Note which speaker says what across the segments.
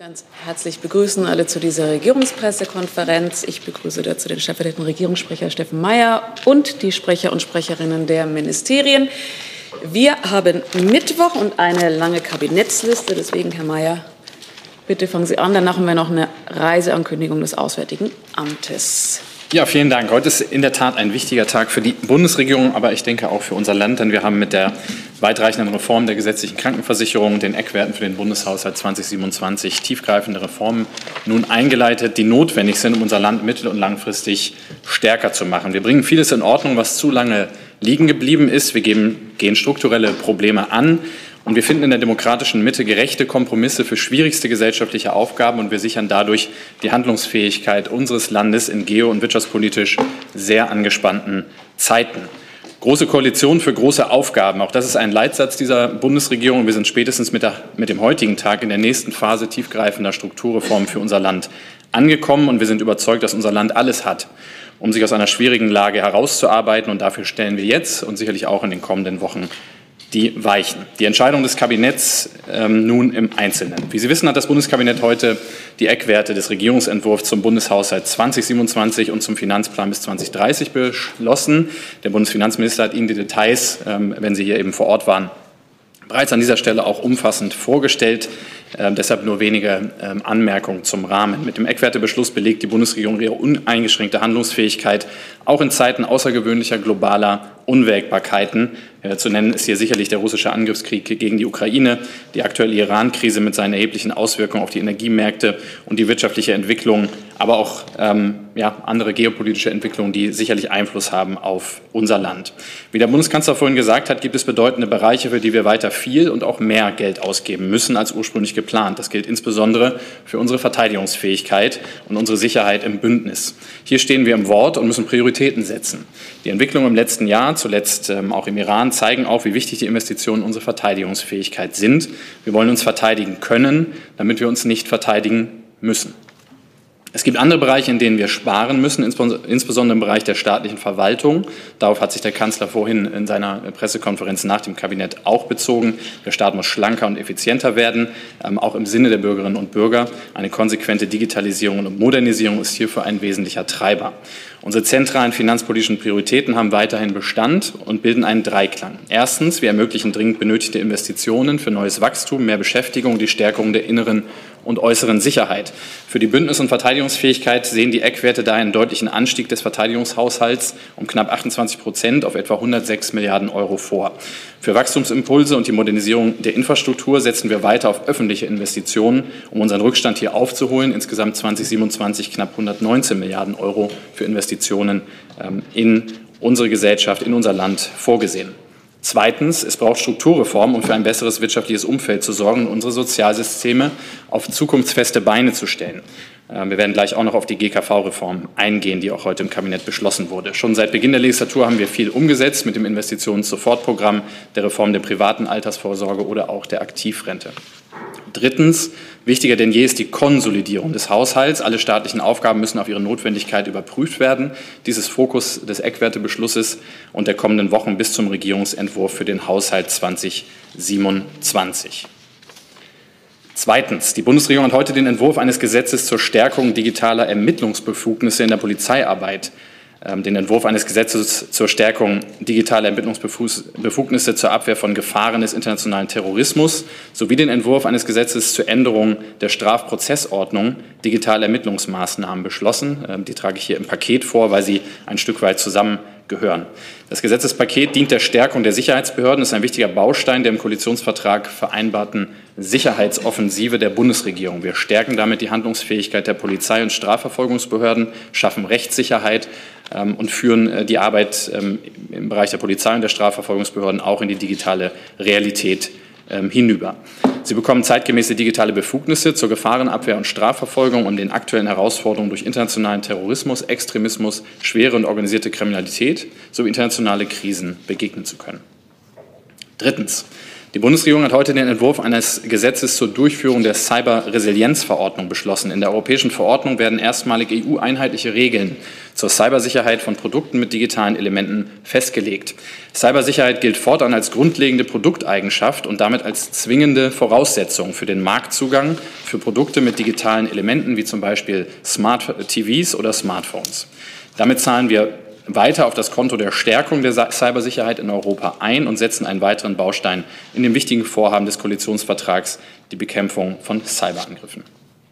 Speaker 1: Ganz herzlich begrüßen alle zu dieser Regierungspressekonferenz. Ich begrüße dazu den stellvertretenden Regierungssprecher Steffen Mayer und die Sprecher und Sprecherinnen der Ministerien. Wir haben Mittwoch und eine lange Kabinettsliste. Deswegen, Herr Mayer, bitte fangen Sie an. Danach haben wir noch eine Reiseankündigung des Auswärtigen Amtes.
Speaker 2: Ja, vielen Dank. Heute ist in der Tat ein wichtiger Tag für die Bundesregierung, aber ich denke auch für unser Land, denn wir haben mit der weitreichenden Reform der gesetzlichen Krankenversicherung, den Eckwerten für den Bundeshaushalt 2027 tiefgreifende Reformen nun eingeleitet, die notwendig sind, um unser Land mittel- und langfristig stärker zu machen. Wir bringen vieles in Ordnung, was zu lange liegen geblieben ist. Wir gehen strukturelle Probleme an. Und wir finden in der demokratischen Mitte gerechte Kompromisse für schwierigste gesellschaftliche Aufgaben, und wir sichern dadurch die Handlungsfähigkeit unseres Landes in geo- und wirtschaftspolitisch sehr angespannten Zeiten. Große Koalition für große Aufgaben. Auch das ist ein Leitsatz dieser Bundesregierung. Wir sind spätestens mit dem heutigen Tag in der nächsten Phase tiefgreifender Strukturreformen für unser Land angekommen. Und wir sind überzeugt, dass unser Land alles hat, um sich aus einer schwierigen Lage herauszuarbeiten. Und dafür stellen wir jetzt und sicherlich auch in den kommenden Wochen die Weichen. Die Entscheidung des Kabinetts nun im Einzelnen. Wie Sie wissen, hat das Bundeskabinett heute die Eckwerte des Regierungsentwurfs zum Bundeshaushalt 2027 und zum Finanzplan bis 2030 beschlossen. Der Bundesfinanzminister hat Ihnen die Details, wenn Sie hier eben vor Ort waren, bereits an dieser Stelle auch umfassend vorgestellt. Deshalb nur wenige Anmerkungen zum Rahmen. Mit dem Eckwertebeschluss belegt die Bundesregierung ihre uneingeschränkte Handlungsfähigkeit, auch in Zeiten außergewöhnlicher globaler Unwägbarkeiten. Zu nennen ist hier sicherlich der russische Angriffskrieg gegen die Ukraine, die aktuelle Iran-Krise mit seinen erheblichen Auswirkungen auf die Energiemärkte und die wirtschaftliche Entwicklung, aber auch andere geopolitische Entwicklungen, die sicherlich Einfluss haben auf unser Land. Wie der Bundeskanzler vorhin gesagt hat, gibt es bedeutende Bereiche, für die wir weiter viel und auch mehr Geld ausgeben müssen als ursprünglich geplant. Das gilt insbesondere für unsere Verteidigungsfähigkeit und unsere Sicherheit im Bündnis. Hier stehen wir im Wort und müssen Prioritäten setzen. Die Entwicklung im letzten Jahr, zuletzt auch im Iran, zeigen auch, wie wichtig die Investitionen in unsere Verteidigungsfähigkeit sind. Wir wollen uns verteidigen können, damit wir uns nicht verteidigen müssen. Es gibt andere Bereiche, in denen wir sparen müssen, insbesondere im Bereich der staatlichen Verwaltung. Darauf hat sich der Kanzler vorhin in seiner Pressekonferenz nach dem Kabinett auch bezogen. Der Staat muss schlanker und effizienter werden, auch im Sinne der Bürgerinnen und Bürger. Eine konsequente Digitalisierung und Modernisierung ist hierfür ein wesentlicher Treiber. Unsere zentralen finanzpolitischen Prioritäten haben weiterhin Bestand und bilden einen Dreiklang. Erstens, wir ermöglichen dringend benötigte Investitionen für neues Wachstum, mehr Beschäftigung und die Stärkung der inneren und äußeren Sicherheit. Für die Bündnis- und Verteidigungsfähigkeit sehen die Eckwerte daher einen deutlichen Anstieg des Verteidigungshaushalts um knapp 28% auf etwa 106 Milliarden Euro vor. Für Wachstumsimpulse und die Modernisierung der Infrastruktur setzen wir weiter auf öffentliche Investitionen, um unseren Rückstand hier aufzuholen. Insgesamt 2027 knapp 119 Milliarden Euro für Investitionen in unsere Gesellschaft, in unser Land vorgesehen. Zweitens, es braucht Strukturreformen, um für ein besseres wirtschaftliches Umfeld zu sorgen und unsere Sozialsysteme auf zukunftsfeste Beine zu stellen. Wir werden gleich auch noch auf die GKV-Reform eingehen, die auch heute im Kabinett beschlossen wurde. Schon seit Beginn der Legislatur haben wir viel umgesetzt mit dem Investitionssofortprogramm, der Reform der privaten Altersvorsorge oder auch der Aktivrente. Drittens, wichtiger denn je ist die Konsolidierung des Haushalts. Alle staatlichen Aufgaben müssen auf ihre Notwendigkeit überprüft werden. Dies ist Fokus des Eckwertebeschlusses und der kommenden Wochen bis zum Regierungsentwurf für den Haushalt 2027. Zweitens, die Bundesregierung hat heute den Entwurf eines Gesetzes zur Stärkung digitaler Ermittlungsbefugnisse in der Polizeiarbeit, den Entwurf eines Gesetzes zur Stärkung digitaler Ermittlungsbefugnisse zur Abwehr von Gefahren des internationalen Terrorismus sowie den Entwurf eines Gesetzes zur Änderung der Strafprozessordnung digitale Ermittlungsmaßnahmen beschlossen. Die trage ich hier im Paket vor, weil sie ein Stück weit zusammengehören. Das Gesetzespaket dient der Stärkung der Sicherheitsbehörden, ist ein wichtiger Baustein der im Koalitionsvertrag vereinbarten Sicherheitsoffensive der Bundesregierung. Wir stärken damit die Handlungsfähigkeit der Polizei- und Strafverfolgungsbehörden, schaffen Rechtssicherheit und führen die Arbeit im Bereich der Polizei und der Strafverfolgungsbehörden auch in die digitale Realität hinüber. Sie bekommen zeitgemäße digitale Befugnisse zur Gefahrenabwehr und Strafverfolgung, um den aktuellen Herausforderungen durch internationalen Terrorismus, Extremismus, schwere und organisierte Kriminalität sowie internationale Krisen begegnen zu können. Drittens. Die Bundesregierung hat heute den Entwurf eines Gesetzes zur Durchführung der Cyber-Resilienz-Verordnung beschlossen. In der europäischen Verordnung werden erstmalig EU-einheitliche Regeln zur Cybersicherheit von Produkten mit digitalen Elementen festgelegt. Cybersicherheit gilt fortan als grundlegende Produkteigenschaft und damit als zwingende Voraussetzung für den Marktzugang für Produkte mit digitalen Elementen wie zum Beispiel Smart TVs oder Smartphones. Damit zahlen wir weiter auf das Konto der Stärkung der Cybersicherheit in Europa ein und setzen einen weiteren Baustein in dem wichtigen Vorhaben des Koalitionsvertrags, die Bekämpfung von Cyberangriffen.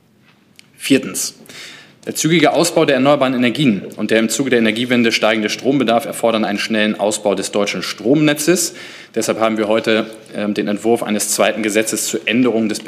Speaker 2: Viertens. Der zügige Ausbau der erneuerbaren Energien und der im Zuge der Energiewende steigende Strombedarf erfordern einen schnellen Ausbau des deutschen Stromnetzes. Deshalb haben wir heute den Entwurf eines zweiten Gesetzes zur Änderung des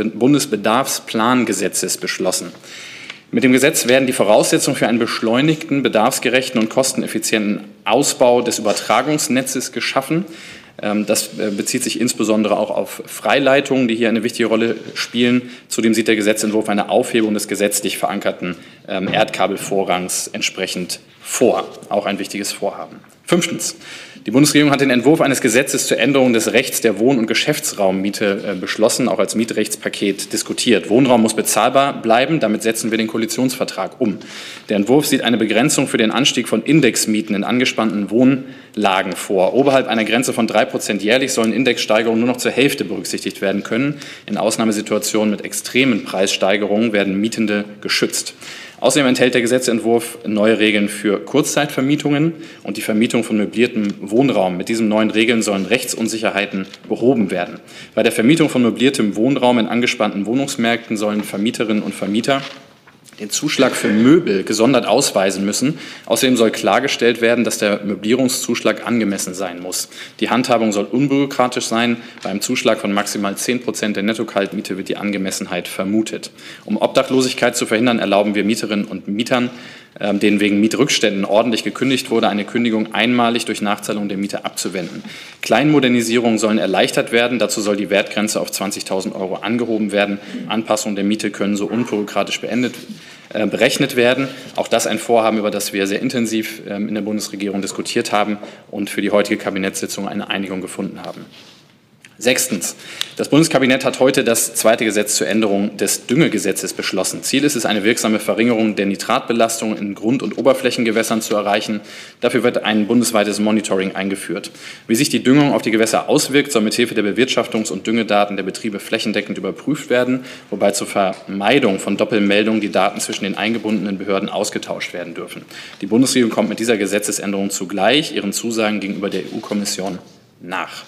Speaker 2: Bundesbedarfsplangesetzes beschlossen. Mit dem Gesetz werden die Voraussetzungen für einen beschleunigten, bedarfsgerechten und kosteneffizienten Ausbau des Übertragungsnetzes geschaffen. Das bezieht sich insbesondere auch auf Freileitungen, die hier eine wichtige Rolle spielen. Zudem sieht der Gesetzentwurf eine Aufhebung des gesetzlich verankerten Erdkabelvorrangs entsprechend vor. Auch ein wichtiges Vorhaben. Fünftens. Die Bundesregierung hat den Entwurf eines Gesetzes zur Änderung des Rechts der Wohn- und Geschäftsraummiete beschlossen, auch als Mietrechtspaket diskutiert. Wohnraum muss bezahlbar bleiben, damit setzen wir den Koalitionsvertrag um. Der Entwurf sieht eine Begrenzung für den Anstieg von Indexmieten in angespannten Wohnlagen vor. Oberhalb einer Grenze von 3% jährlich sollen Indexsteigerungen nur noch zur Hälfte berücksichtigt werden können. In Ausnahmesituationen mit extremen Preissteigerungen werden Mietende geschützt. Außerdem enthält der Gesetzentwurf neue Regeln für Kurzzeitvermietungen und die Vermietung von möbliertem Wohnraum. Mit diesen neuen Regeln sollen Rechtsunsicherheiten behoben werden. Bei der Vermietung von möbliertem Wohnraum in angespannten Wohnungsmärkten sollen Vermieterinnen und Vermieter den Zuschlag für Möbel gesondert ausweisen müssen. Außerdem soll klargestellt werden, dass der Möblierungszuschlag angemessen sein muss. Die Handhabung soll unbürokratisch sein. Beim Zuschlag von maximal 10% der Netto-Kaltmiete wird die Angemessenheit vermutet. Um Obdachlosigkeit zu verhindern, erlauben wir Mieterinnen und Mietern, denen wegen Mietrückständen ordentlich gekündigt wurde, eine Kündigung einmalig durch Nachzahlung der Miete abzuwenden. Kleinmodernisierungen sollen erleichtert werden. Dazu soll die Wertgrenze auf 20.000 € angehoben werden. Anpassungen der Miete können so unbürokratisch berechnet werden. Auch das ein Vorhaben, über das wir sehr intensiv in der Bundesregierung diskutiert haben und für die heutige Kabinettssitzung eine Einigung gefunden haben. Sechstens. Das Bundeskabinett hat heute das zweite Gesetz zur Änderung des Düngegesetzes beschlossen. Ziel ist es, eine wirksame Verringerung der Nitratbelastung in Grund- und Oberflächengewässern zu erreichen. Dafür wird ein bundesweites Monitoring eingeführt. Wie sich die Düngung auf die Gewässer auswirkt, soll mithilfe der Bewirtschaftungs- und Düngedaten der Betriebe flächendeckend überprüft werden, wobei zur Vermeidung von Doppelmeldungen die Daten zwischen den eingebundenen Behörden ausgetauscht werden dürfen. Die Bundesregierung kommt mit dieser Gesetzesänderung zugleich ihren Zusagen gegenüber der EU-Kommission nach.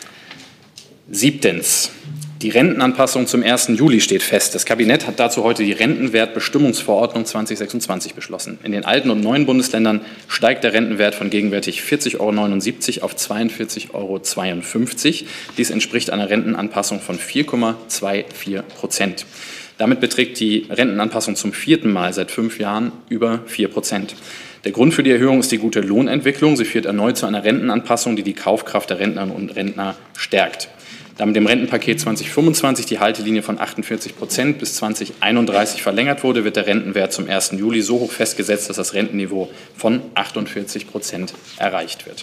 Speaker 2: Siebtens. Die Rentenanpassung zum 1. Juli steht fest. Das Kabinett hat dazu heute die Rentenwertbestimmungsverordnung 2026 beschlossen. In den alten und neuen Bundesländern steigt der Rentenwert von gegenwärtig 40,79 € auf 42,52 €. Dies entspricht einer Rentenanpassung von 4,24%. Damit beträgt die Rentenanpassung zum 4. Mal seit 5 Jahren über 4%. Der Grund für die Erhöhung ist die gute Lohnentwicklung. Sie führt erneut zu einer Rentenanpassung, die die Kaufkraft der Rentnerinnen und Rentner stärkt. Da mit dem Rentenpaket 2025 die Haltelinie von 48% bis 2031 verlängert wurde, wird der Rentenwert zum 1. Juli so hoch festgesetzt, dass das Rentenniveau von 48% erreicht wird.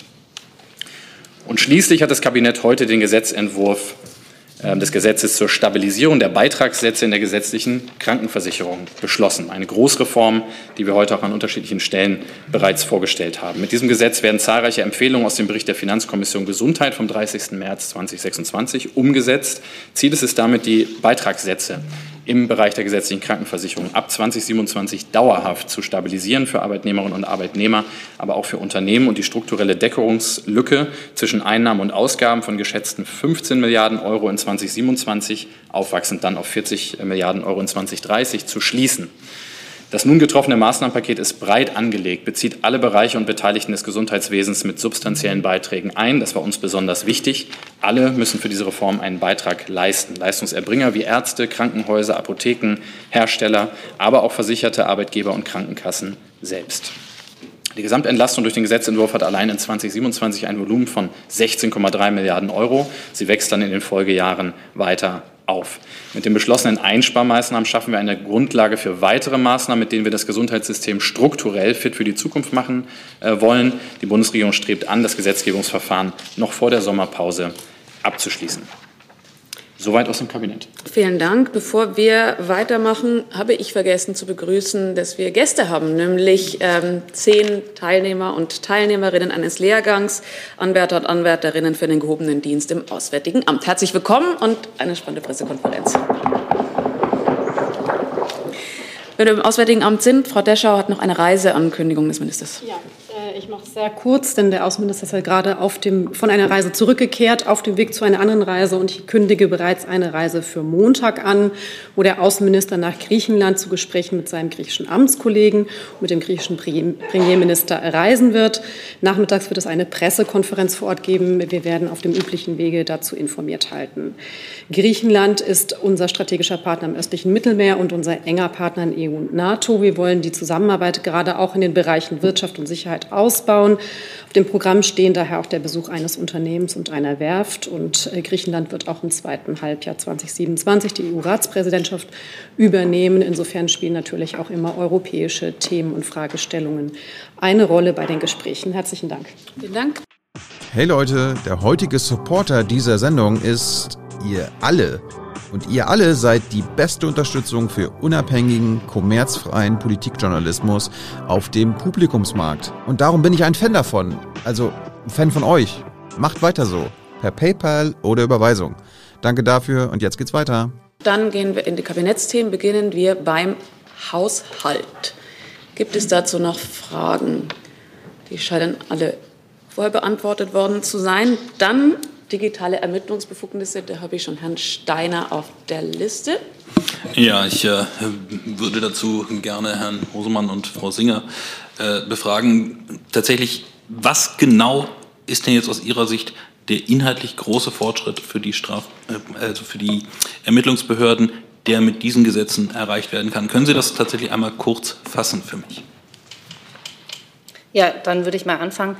Speaker 2: Und schließlich hat das Kabinett heute den Gesetzentwurf des Gesetzes zur Stabilisierung der Beitragssätze in der gesetzlichen Krankenversicherung beschlossen. Eine Großreform, die wir heute auch an unterschiedlichen Stellen bereits vorgestellt haben. Mit diesem Gesetz werden zahlreiche Empfehlungen aus dem Bericht der Finanzkommission Gesundheit vom 30. März 2026 umgesetzt. Ziel ist es damit, die Beitragssätze im Bereich der gesetzlichen Krankenversicherung ab 2027 dauerhaft zu stabilisieren für Arbeitnehmerinnen und Arbeitnehmer, aber auch für Unternehmen und die strukturelle Deckungslücke zwischen Einnahmen und Ausgaben von geschätzten 15 Milliarden € in 2027, aufwachsend dann auf 40 Milliarden € in 2030, zu schließen. Das nun getroffene Maßnahmenpaket ist breit angelegt, bezieht alle Bereiche und Beteiligten des Gesundheitswesens mit substanziellen Beiträgen ein. Das war uns besonders wichtig. Alle müssen für diese Reform einen Beitrag leisten. Leistungserbringer wie Ärzte, Krankenhäuser, Apotheken, Hersteller, aber auch Versicherte, Arbeitgeber und Krankenkassen selbst. Die Gesamtentlastung durch den Gesetzentwurf hat allein in 2027 ein Volumen von 16,3 Milliarden €. Sie wächst dann in den Folgejahren weiter auf. Mit den beschlossenen Einsparmaßnahmen schaffen wir eine Grundlage für weitere Maßnahmen, mit denen wir das Gesundheitssystem strukturell fit für die Zukunft machen wollen. Die Bundesregierung strebt an, das Gesetzgebungsverfahren noch vor der Sommerpause abzuschließen. Soweit aus dem Kabinett.
Speaker 1: Vielen Dank. Bevor wir weitermachen, habe ich vergessen zu begrüßen, dass wir Gäste haben, nämlich 10 Teilnehmer und Teilnehmerinnen eines Lehrgangs, Anwärter und Anwärterinnen für den gehobenen Dienst im Auswärtigen Amt. Herzlich willkommen und eine spannende Pressekonferenz. Wenn wir im Auswärtigen Amt sind, Frau Deschau hat noch eine Reiseankündigung des Ministers.
Speaker 3: Ja, ich mache es sehr kurz, denn der Außenminister ist ja gerade von einer Reise zurückgekehrt, auf dem Weg zu einer anderen Reise. Und ich kündige bereits eine Reise für Montag an, wo der Außenminister nach Griechenland zu Gesprächen mit seinem griechischen Amtskollegen und mit dem griechischen Premierminister reisen wird. Nachmittags wird es eine Pressekonferenz vor Ort geben. Wir werden auf dem üblichen Wege dazu informiert halten. Griechenland ist unser strategischer Partner im östlichen Mittelmeer und unser enger Partner in EU und NATO. Wir wollen die Zusammenarbeit gerade auch in den Bereichen Wirtschaft und Sicherheit ausbauen. Auf dem Programm stehen daher auch der Besuch eines Unternehmens und einer Werft. Und Griechenland wird auch im zweiten Halbjahr 2027 die EU-Ratspräsidentschaft übernehmen. Insofern spielen natürlich auch immer europäische Themen und Fragestellungen eine Rolle bei den Gesprächen. Herzlichen Dank.
Speaker 1: Vielen Dank.
Speaker 4: Hey Leute, der heutige Supporter dieser Sendung ist ihr alle. Und ihr alle seid die beste Unterstützung für unabhängigen, kommerzfreien Politikjournalismus auf dem Publikumsmarkt. Und darum bin ich ein Fan davon. Also ein Fan von euch. Macht weiter so. Per PayPal oder Überweisung. Danke dafür und jetzt geht's weiter.
Speaker 1: Dann gehen wir in die Kabinettsthemen. Beginnen wir beim Haushalt. Gibt es dazu noch Fragen? Die scheinen alle vorher beantwortet worden zu sein. Dann digitale Ermittlungsbefugnisse, da habe ich schon Herrn Steiner auf der Liste.
Speaker 5: Ja, ich würde dazu gerne Herrn Hosemann und Frau Singer befragen. Tatsächlich, was genau ist denn jetzt aus Ihrer Sicht der inhaltlich große Fortschritt für die für die Ermittlungsbehörden, der mit diesen Gesetzen erreicht werden kann? Können Sie das tatsächlich einmal kurz fassen für mich?
Speaker 6: Ja, dann würde ich mal anfangen.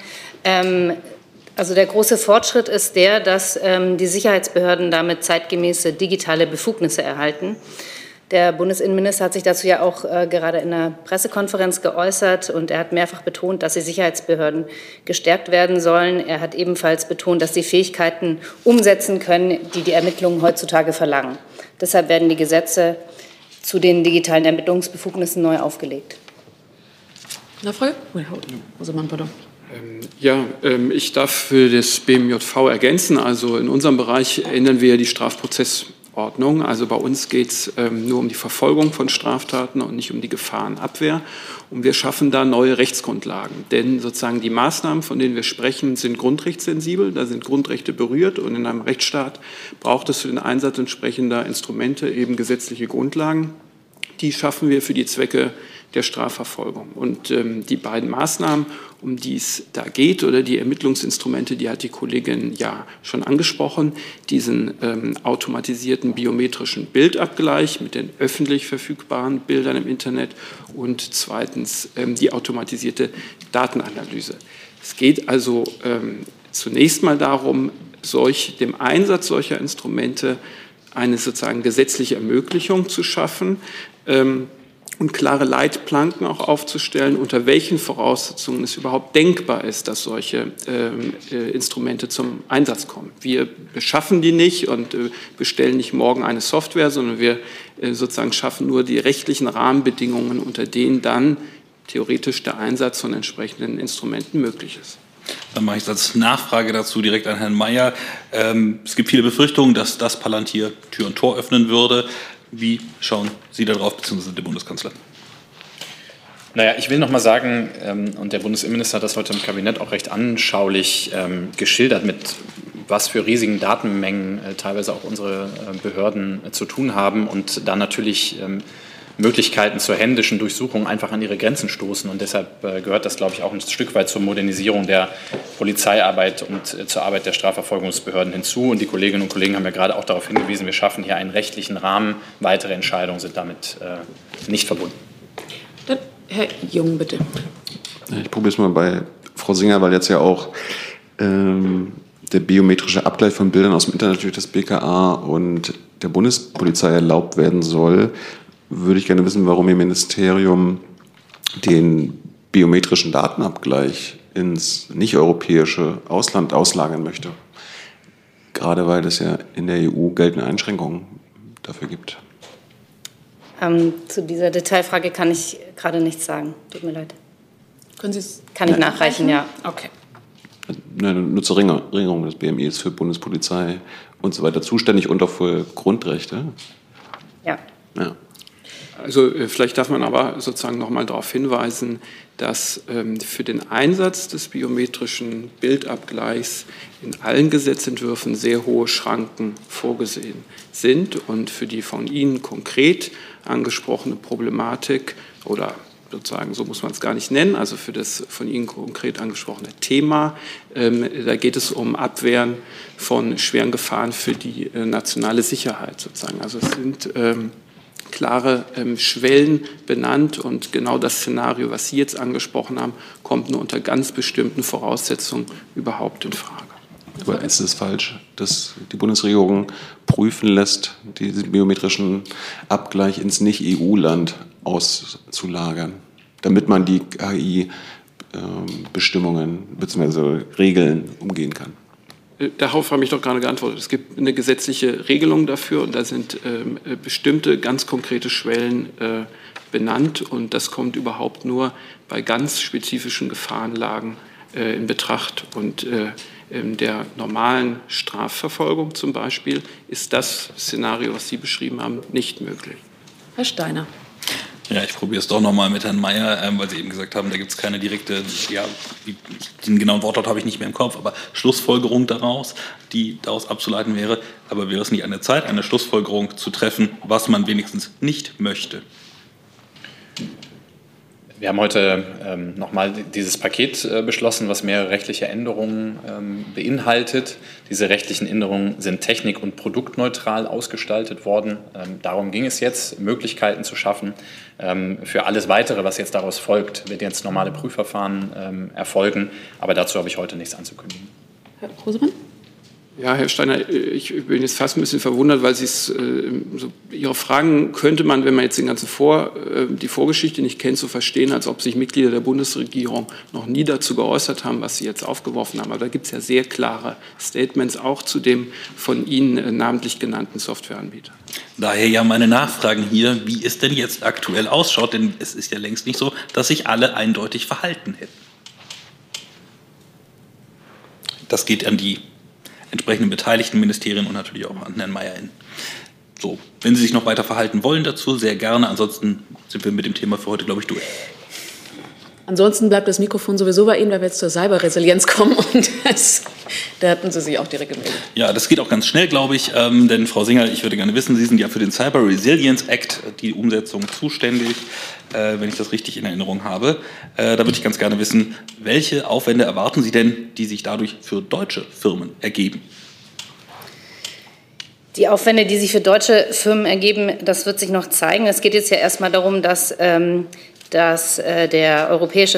Speaker 6: Also der große Fortschritt ist der, dass die Sicherheitsbehörden damit zeitgemäße digitale Befugnisse erhalten. Der Bundesinnenminister hat sich dazu ja auch gerade in einer Pressekonferenz geäußert und er hat mehrfach betont, dass die Sicherheitsbehörden gestärkt werden sollen. Er hat ebenfalls betont, dass sie Fähigkeiten umsetzen können, die die Ermittlungen heutzutage verlangen. Deshalb werden die Gesetze zu den digitalen Ermittlungsbefugnissen neu aufgelegt.
Speaker 1: Nachfrage? Hosemann, pardon.
Speaker 7: Ja, ich darf für das BMJV ergänzen. Also in unserem Bereich ändern wir die Strafprozessordnung. Also bei uns geht es nur um die Verfolgung von Straftaten und nicht um die Gefahrenabwehr. Und wir schaffen da neue Rechtsgrundlagen. Denn sozusagen die Maßnahmen, von denen wir sprechen, sind grundrechtssensibel. Da sind Grundrechte berührt. Und in einem Rechtsstaat braucht es für den Einsatz entsprechender Instrumente eben gesetzliche Grundlagen. Die schaffen wir für die Zwecke der Strafverfolgung. Und die beiden Maßnahmen, um die es da geht, oder die Ermittlungsinstrumente, die hat die Kollegin ja schon angesprochen, diesen automatisierten biometrischen Bildabgleich mit den öffentlich verfügbaren Bildern im Internet und zweitens die automatisierte Datenanalyse. Es geht also zunächst mal darum, dem Einsatz solcher Instrumente eine sozusagen gesetzliche Ermöglichung zu schaffen, und klare Leitplanken auch aufzustellen, unter welchen Voraussetzungen es überhaupt denkbar ist, dass solche Instrumente zum Einsatz kommen. Wir beschaffen die nicht und bestellen nicht morgen eine Software, sondern wir sozusagen schaffen nur die rechtlichen Rahmenbedingungen, unter denen dann theoretisch der Einsatz von entsprechenden Instrumenten möglich ist.
Speaker 5: Dann mache ich als Nachfrage dazu direkt an Herrn Mayer. Es gibt viele Befürchtungen, dass das Palantir Tür und Tor öffnen würde. Wie schauen Sie darauf, beziehungsweise der Bundeskanzler?
Speaker 2: Naja, ich will noch mal sagen, und der Bundesinnenminister hat das heute im Kabinett auch recht anschaulich geschildert, mit was für riesigen Datenmengen teilweise auch unsere Behörden zu tun haben und da natürlich Möglichkeiten zur händischen Durchsuchung einfach an ihre Grenzen stoßen. Und deshalb gehört das, glaube ich, auch ein Stück weit zur Modernisierung der Polizeiarbeit und zur Arbeit der Strafverfolgungsbehörden hinzu. Und die Kolleginnen und Kollegen haben ja gerade auch darauf hingewiesen, wir schaffen hier einen rechtlichen Rahmen. Weitere Entscheidungen sind damit nicht verbunden.
Speaker 1: Dann Herr Jung, bitte.
Speaker 8: Ich probiere es mal bei Frau Singer, weil jetzt ja auch der biometrische Abgleich von Bildern aus dem Internet durch das BKA und der Bundespolizei erlaubt werden soll. Würde ich gerne wissen, warum Ihr Ministerium den biometrischen Datenabgleich ins nicht-europäische Ausland auslagern möchte. gerade weil es ja in der EU geltende Einschränkungen dafür gibt.
Speaker 6: Zu dieser Detailfrage kann ich gerade nichts sagen. Tut mir leid.
Speaker 1: Können Sie es?
Speaker 6: Kann ich nachreichen, ja.
Speaker 1: Okay.
Speaker 8: Nur zur Erinnerung, das BMI ist für Bundespolizei und so weiter zuständig und auch für Grundrechte.
Speaker 6: Ja.
Speaker 8: Ja.
Speaker 7: Also vielleicht darf man aber sozusagen noch mal darauf hinweisen, dass für den Einsatz des biometrischen Bildabgleichs in allen Gesetzentwürfen sehr hohe Schranken vorgesehen sind und für die von Ihnen konkret angesprochene Problematik oder sozusagen, so muss man es gar nicht nennen, also für das von Ihnen konkret angesprochene Thema, da geht es um Abwehren von schweren Gefahren für die nationale Sicherheit sozusagen. Also es sind klare Schwellen benannt und genau das Szenario, was Sie jetzt angesprochen haben, kommt nur unter ganz bestimmten Voraussetzungen überhaupt in Frage.
Speaker 8: Aber ist es falsch, dass die Bundesregierung prüfen lässt, diesen biometrischen Abgleich ins Nicht-EU-Land auszulagern, damit man die KI-Bestimmungen bzw. Regeln umgehen kann?
Speaker 7: Darauf habe ich doch gerade geantwortet. Es gibt eine gesetzliche Regelung dafür und da sind bestimmte ganz konkrete Schwellen benannt und das kommt überhaupt nur bei ganz spezifischen Gefahrenlagen in Betracht. Und in der normalen Strafverfolgung zum Beispiel ist das Szenario, was Sie beschrieben haben, nicht möglich.
Speaker 1: Herr Steiner.
Speaker 5: Ja, ich probiere es doch nochmal mit Herrn Mayer, weil Sie eben gesagt haben, da gibt es keine direkte, den genauen Wortlaut habe ich nicht mehr im Kopf, aber Schlussfolgerung daraus, die daraus abzuleiten wäre. Aber wäre es nicht an der Zeit, eine Schlussfolgerung zu treffen, was man wenigstens nicht möchte?
Speaker 2: Wir haben heute nochmal dieses Paket beschlossen, was mehrere rechtliche Änderungen beinhaltet. Diese rechtlichen Änderungen sind technik- und produktneutral ausgestaltet worden. Darum ging es jetzt, Möglichkeiten zu schaffen. Für alles Weitere, was jetzt daraus folgt, wird jetzt normale Prüfverfahren erfolgen. Aber dazu habe ich heute nichts anzukündigen.
Speaker 1: Herr Hosemann?
Speaker 7: Ja, Herr Steiner, ich bin jetzt fast ein bisschen verwundert, weil Ihre Fragen könnte man, wenn man jetzt die Vorgeschichte nicht kennt, so verstehen, als ob sich Mitglieder der Bundesregierung noch nie dazu geäußert haben, was Sie jetzt aufgeworfen haben. Aber da gibt es ja sehr klare Statements auch zu dem von Ihnen namentlich genannten Softwareanbieter.
Speaker 5: Daher ja meine Nachfragen hier, wie es denn jetzt aktuell ausschaut, denn es ist ja längst nicht so, dass sich alle eindeutig verhalten hätten. Das geht an die entsprechenden beteiligten Ministerien und natürlich auch an Herrn Mayer hin. So, wenn Sie sich noch weiter verhalten wollen dazu, sehr gerne. Ansonsten sind wir mit dem Thema für heute, glaube ich, durch.
Speaker 1: Ansonsten bleibt das Mikrofon sowieso bei Ihnen, weil wir jetzt zur Cyberresilienz kommen. Und da hatten Sie sich auch direkt gemeldet.
Speaker 5: Ja, das geht auch ganz schnell, glaube ich. Denn, Frau Singer, ich würde gerne wissen, Sie sind ja für den Cyber Resilience Act, die Umsetzung, zuständig, wenn ich das richtig in Erinnerung habe. Da würde ich ganz gerne wissen, welche Aufwände erwarten Sie denn, die sich dadurch für deutsche Firmen ergeben?
Speaker 6: Die Aufwände, die sich für deutsche Firmen ergeben, das wird sich noch zeigen. Es geht jetzt ja erstmal darum, dass die europäische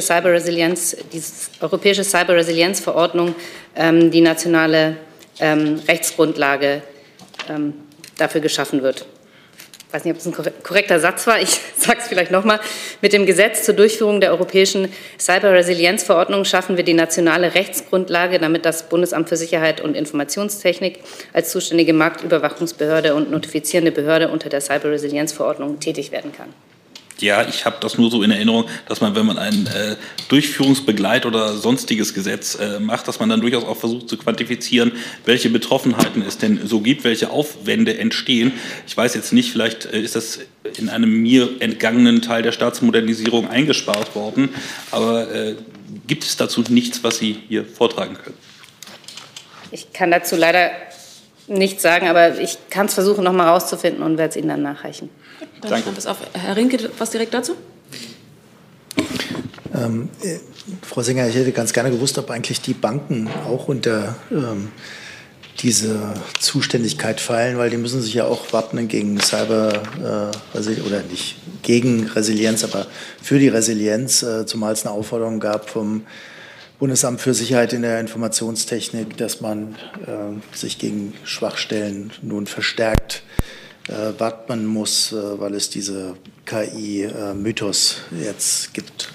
Speaker 6: Cyber-Resilienz-Verordnung die nationale Rechtsgrundlage dafür geschaffen wird. Ich weiß nicht, ob das ein korrekter Satz war, ich sage es vielleicht nochmal. Mit dem Gesetz zur Durchführung der europäischen Cyber-Resilienz-Verordnung schaffen wir die nationale Rechtsgrundlage, damit das Bundesamt für Sicherheit und Informationstechnik als zuständige Marktüberwachungsbehörde und notifizierende Behörde unter der Cyber-Resilienz-Verordnung tätig werden kann.
Speaker 5: Ja, ich habe das nur so in Erinnerung, dass man, wenn man ein Durchführungsbegleit- oder sonstiges Gesetz macht, dass man dann durchaus auch versucht zu quantifizieren, welche Betroffenheiten es denn so gibt, welche Aufwände entstehen. Ich weiß jetzt nicht, vielleicht ist das in einem mir entgangenen Teil der Staatsmodernisierung eingespart worden, aber gibt es dazu nichts, was Sie hier vortragen können?
Speaker 6: Ich kann dazu leider nichts sagen, aber ich kann es versuchen, noch mal rauszufinden und werde es Ihnen dann nachreichen.
Speaker 1: Danke. Herr Rinke, was direkt dazu?
Speaker 9: Frau Singer, ich hätte ganz gerne gewusst, ob eigentlich die Banken auch unter diese Zuständigkeit fallen, weil die müssen sich ja auch wappnen gegen oder nicht gegen Resilienz, aber für die Resilienz, zumal es eine Aufforderung gab vom Bundesamt für Sicherheit in der Informationstechnik, dass man sich gegen Schwachstellen nun verstärkt wappnen muss, weil es diese KI-Mythos jetzt gibt.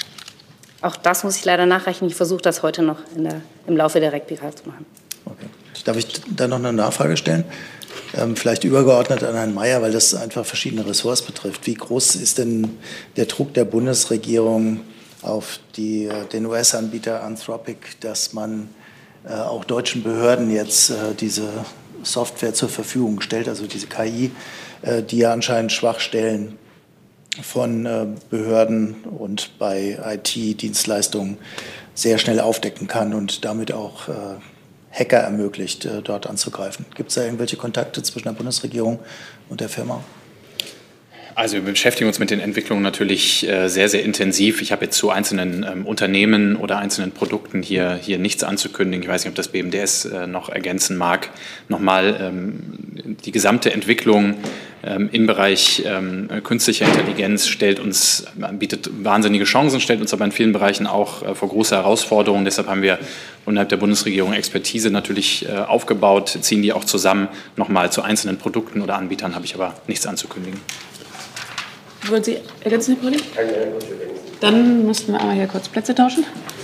Speaker 6: Auch das muss ich leider nachreichen. Ich versuche das heute noch im Laufe der Replika zu machen.
Speaker 9: Okay. Darf ich da noch eine Nachfrage stellen? Vielleicht übergeordnet an Herrn Mayer, weil das einfach verschiedene Ressorts betrifft. Wie groß ist denn der Druck der Bundesregierung auf den US-Anbieter Anthropic, dass man auch deutschen Behörden jetzt diese Software zur Verfügung stellt, also diese KI, die ja anscheinend Schwachstellen von Behörden und bei IT-Dienstleistungen sehr schnell aufdecken kann und damit auch Hacker ermöglicht, dort anzugreifen. Gibt es da irgendwelche Kontakte zwischen der Bundesregierung und der Firma?
Speaker 2: Also wir beschäftigen uns mit den Entwicklungen natürlich sehr, sehr intensiv. Ich habe jetzt zu einzelnen Unternehmen oder einzelnen Produkten hier nichts anzukündigen. Ich weiß nicht, ob das BMDS noch ergänzen mag. Nochmal, die gesamte Entwicklung im Bereich künstlicher Intelligenz bietet wahnsinnige Chancen, stellt uns aber in vielen Bereichen auch vor große Herausforderungen. Deshalb haben wir innerhalb der Bundesregierung Expertise natürlich aufgebaut, ziehen die auch zusammen. Nochmal zu einzelnen Produkten oder Anbietern habe ich aber nichts anzukündigen.
Speaker 1: Wollen Sie ergänzen, Herr Pauli? Dann müssten wir einmal hier kurz Plätze tauschen.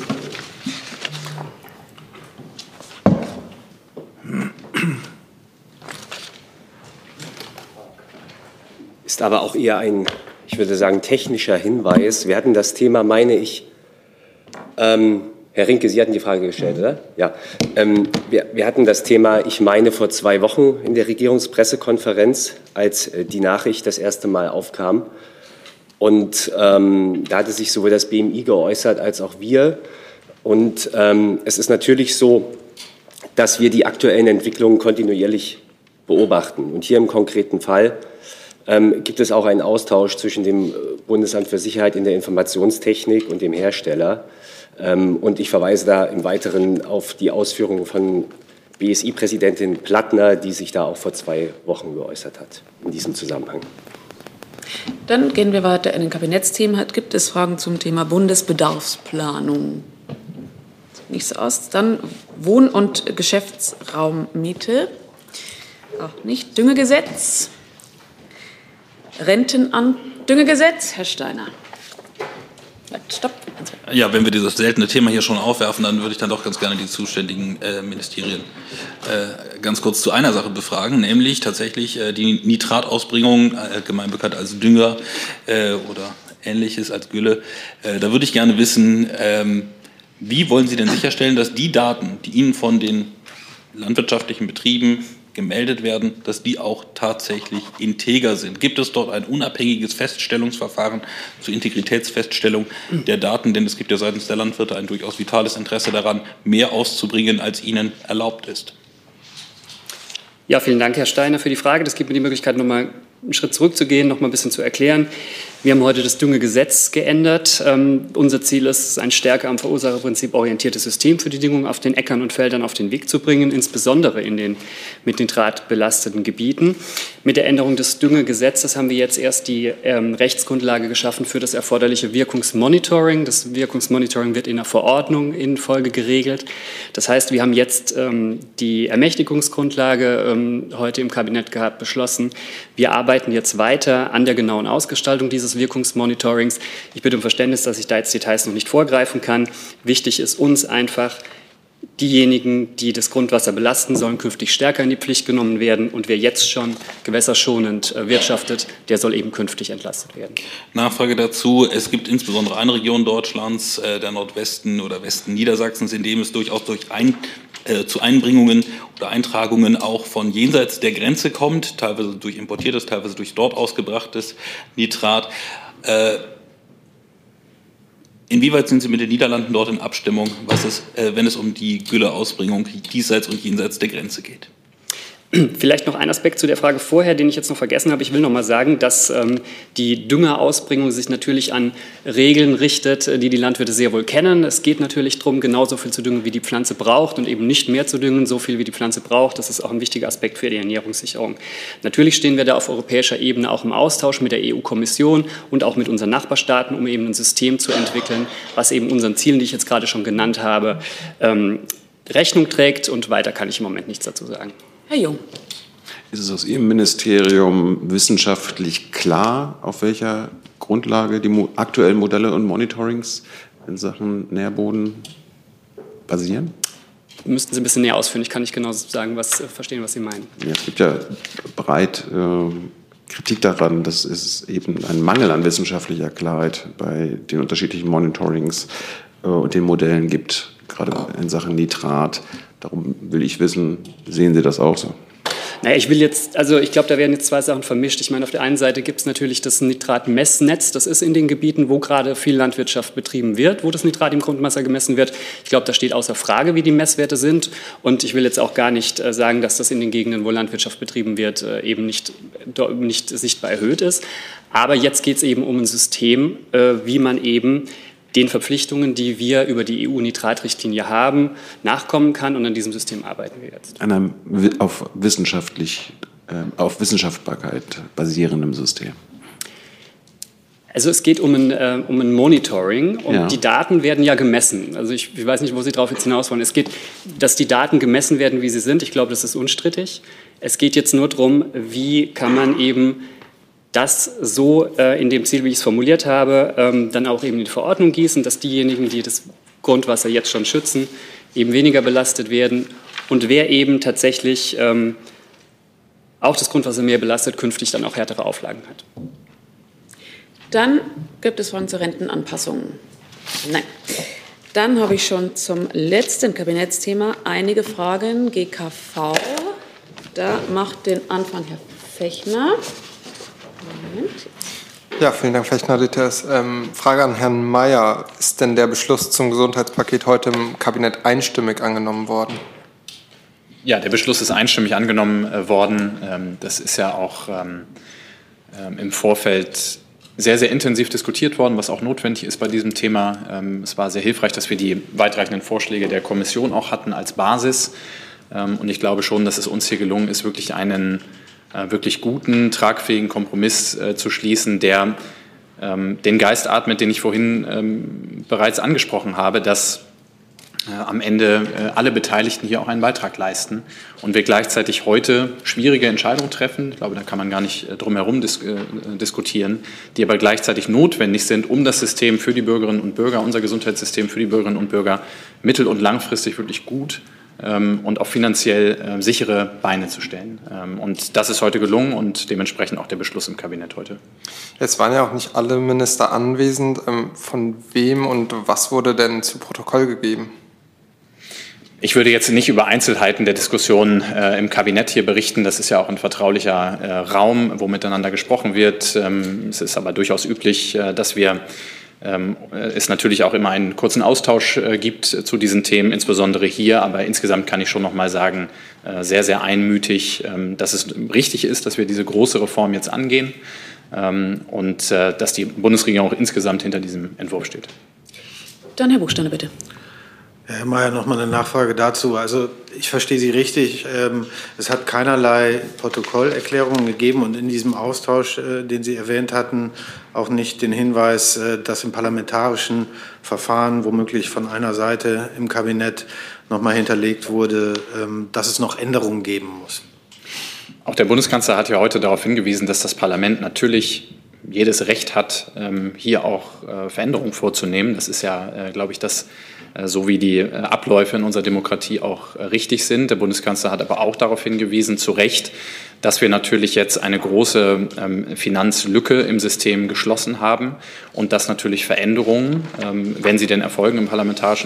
Speaker 10: Ist aber auch eher ein, ich würde sagen, technischer Hinweis. Wir hatten das Thema, meine ich, Herr Rinke, Sie hatten die Frage gestellt, oder? Ja. Wir hatten das Thema, ich meine, vor 2 Wochen in der Regierungspressekonferenz, als die Nachricht das erste Mal aufkam. Und da hatte sich sowohl das BMI geäußert als auch wir. Und es ist natürlich so, dass wir die aktuellen Entwicklungen kontinuierlich beobachten. Und hier im konkreten Fall gibt es auch einen Austausch zwischen dem Bundesamt für Sicherheit in der Informationstechnik und dem Hersteller. Und ich verweise da im Weiteren auf die Ausführungen von BSI-Präsidentin Plattner, die sich da auch vor 2 Wochen geäußert hat in diesem Zusammenhang.
Speaker 1: Dann gehen wir weiter in den Kabinettsthemen. Gibt es Fragen zum Thema Bundesbedarfsplanung? Sieht nicht so aus. Dann Wohn- und Geschäftsraummiete. Auch nicht. Düngegesetz. Düngegesetz. Herr Steiner. Stopp.
Speaker 5: Ja, wenn wir dieses seltene Thema hier schon aufwerfen, dann würde ich dann doch ganz gerne die zuständigen Ministerien ganz kurz zu einer Sache befragen, nämlich tatsächlich die Nitratausbringung, allgemein bekannt als Dünger oder Ähnliches, als Gülle. Da würde ich gerne wissen, wie wollen Sie denn sicherstellen, dass die Daten, die Ihnen von den landwirtschaftlichen Betrieben gemeldet werden, dass die auch tatsächlich integer sind. Gibt es dort ein unabhängiges Feststellungsverfahren zur Integritätsfeststellung der Daten? Denn es gibt ja seitens der Landwirte ein durchaus vitales Interesse daran, mehr auszubringen, als ihnen erlaubt ist.
Speaker 11: Ja, vielen Dank, Herr Steiner, für die Frage. Das gibt mir die Möglichkeit, noch mal einen Schritt zurückzugehen, noch mal ein bisschen zu erklären. Wir haben heute das Düngegesetz geändert. Unser Ziel ist, ein stärker am Verursacherprinzip orientiertes System für die Düngung auf den Äckern und Feldern auf den Weg zu bringen, insbesondere in den mit Nitrat belasteten Gebieten. Mit der Änderung des Düngegesetzes haben wir jetzt erst die Rechtsgrundlage geschaffen für das erforderliche Wirkungsmonitoring. Das Wirkungsmonitoring wird in der Verordnung in Folge geregelt. Das heißt, wir haben jetzt die Ermächtigungsgrundlage heute im Kabinett beschlossen. Wir arbeiten jetzt weiter an der genauen Ausgestaltung dieses Wirkungsmonitorings. Ich bitte um Verständnis, dass ich da jetzt Details noch nicht vorgreifen kann. Wichtig ist uns einfach, diejenigen, die das Grundwasser belasten, sollen künftig stärker in die Pflicht genommen werden. Und wer jetzt schon gewässerschonend wirtschaftet, der soll eben künftig entlastet werden.
Speaker 5: Nachfrage dazu. Es gibt insbesondere eine Region Deutschlands, der Nordwesten oder Westen Niedersachsens, in dem es durchaus zu Einbringungen oder Eintragungen auch von jenseits der Grenze kommt, teilweise durch importiertes, teilweise durch dort ausgebrachtes Nitrat. Inwieweit sind Sie mit den Niederlanden dort in Abstimmung, wenn es um die Gülleausbringung diesseits und jenseits der Grenze geht?
Speaker 11: Vielleicht noch ein Aspekt zu der Frage vorher, den ich jetzt noch vergessen habe. Ich will noch mal sagen, dass die Düngerausbringung sich natürlich an Regeln richtet, die die Landwirte sehr wohl kennen. Es geht natürlich darum, genauso viel zu düngen, wie die Pflanze braucht und eben nicht mehr zu düngen, so viel, wie die Pflanze braucht. Das ist auch ein wichtiger Aspekt für die Ernährungssicherung. Natürlich stehen wir da auf europäischer Ebene auch im Austausch mit der EU-Kommission und auch mit unseren Nachbarstaaten, um eben ein System zu entwickeln, was eben unseren Zielen, die ich jetzt gerade schon genannt habe, Rechnung trägt. Und weiter kann ich im Moment nichts dazu sagen.
Speaker 1: Herr Jung.
Speaker 8: Ist es aus Ihrem Ministerium wissenschaftlich klar, auf welcher Grundlage die aktuellen Modelle und Monitorings in Sachen Nährboden basieren?
Speaker 11: müssten Sie ein bisschen näher ausführen. Ich kann nicht genau sagen, verstehen, was Sie meinen.
Speaker 8: Ja, es gibt ja breit Kritik daran, dass es eben einen Mangel an wissenschaftlicher Klarheit bei den unterschiedlichen Monitorings und den Modellen gibt, gerade in Sachen Nitrat. Darum will ich wissen, sehen Sie das auch so?
Speaker 11: Naja, ich glaube, da werden jetzt zwei Sachen vermischt. Ich meine, auf der einen Seite gibt es natürlich das Nitratmessnetz. Das ist in den Gebieten, wo gerade viel Landwirtschaft betrieben wird, wo das Nitrat im Grundwasser gemessen wird. Ich glaube, da steht außer Frage, wie die Messwerte sind. Und ich will jetzt auch gar nicht sagen, dass das in den Gegenden, wo Landwirtschaft betrieben wird, eben nicht sichtbar erhöht ist. Aber jetzt geht es eben um ein System, wie man eben den Verpflichtungen, die wir über die EU-Nitratrichtlinie haben, nachkommen kann. Und an diesem System arbeiten wir jetzt.
Speaker 8: Auf Wissenschaftbarkeit basierendem System.
Speaker 11: Also es geht um ein Monitoring und die Daten werden ja gemessen. Also ich weiß nicht, wo Sie darauf jetzt hinaus wollen. Es geht, dass die Daten gemessen werden, wie sie sind. Ich glaube, das ist unstrittig. Es geht jetzt nur darum, wie kann man eben das so in dem Ziel, wie ich es formuliert habe, dann auch eben in die Verordnung gießen, dass diejenigen, die das Grundwasser jetzt schon schützen, eben weniger belastet werden und wer eben tatsächlich auch das Grundwasser mehr belastet, künftig dann auch härtere Auflagen hat.
Speaker 1: Dann gibt es Fragen zur Rentenanpassung. Nein. Dann habe ich schon zum letzten Kabinettsthema einige Fragen. GKV. Da macht den Anfang Herr Fechner. Moment.
Speaker 12: Ja, vielen Dank, Fechner DTS. Frage an Herrn Mayer. Ist denn der Beschluss zum Gesundheitspaket heute im Kabinett einstimmig angenommen worden?
Speaker 2: Ja, der Beschluss ist einstimmig angenommen worden. Das ist ja auch im Vorfeld sehr, sehr intensiv diskutiert worden, was auch notwendig ist bei diesem Thema. Es war sehr hilfreich, dass wir die weitreichenden Vorschläge der Kommission auch hatten als Basis. Und ich glaube schon, dass es uns hier gelungen ist, wirklich einen wirklich guten, tragfähigen Kompromiss zu schließen, der den Geist atmet, den ich vorhin bereits angesprochen habe, dass am Ende alle Beteiligten hier auch einen Beitrag leisten und wir gleichzeitig heute schwierige Entscheidungen treffen, ich glaube, da kann man gar nicht drum herum diskutieren, die aber gleichzeitig notwendig sind, um das System für die Bürgerinnen und Bürger, unser Gesundheitssystem für die Bürgerinnen und Bürger mittel- und langfristig wirklich gut und auf finanziell sichere Beine zu stellen. Und das ist heute gelungen und dementsprechend auch der Beschluss im Kabinett heute.
Speaker 12: Jetzt waren ja auch nicht alle Minister anwesend. Von wem und was wurde denn zu Protokoll gegeben?
Speaker 2: Ich würde jetzt nicht über Einzelheiten der Diskussion im Kabinett hier berichten. Das ist ja auch ein vertraulicher Raum, wo miteinander gesprochen wird. Es ist aber durchaus üblich, dass es natürlich auch immer einen kurzen Austausch gibt zu diesen Themen, insbesondere hier. Aber insgesamt kann ich schon noch mal sagen, sehr, sehr einmütig, dass es richtig ist, dass wir diese große Reform jetzt angehen und dass die Bundesregierung auch insgesamt hinter diesem Entwurf steht.
Speaker 1: Dann Herr Buchsteiner, bitte.
Speaker 13: Herr Mayer, noch mal eine Nachfrage dazu. Also ich verstehe Sie richtig. Es hat keinerlei Protokollerklärungen gegeben und in diesem Austausch, den Sie erwähnt hatten, auch nicht den Hinweis, dass im parlamentarischen Verfahren womöglich von einer Seite im Kabinett noch mal hinterlegt wurde, dass es noch Änderungen geben muss.
Speaker 2: Auch der Bundeskanzler hat ja heute darauf hingewiesen, dass das Parlament natürlich jedes Recht hat, hier auch Veränderungen vorzunehmen. Das ist ja, glaube ich, das, so wie die Abläufe in unserer Demokratie auch richtig sind. Der Bundeskanzler hat aber auch darauf hingewiesen, zu Recht, dass wir natürlich jetzt eine große Finanzlücke im System geschlossen haben und dass natürlich Veränderungen, wenn sie denn erfolgen in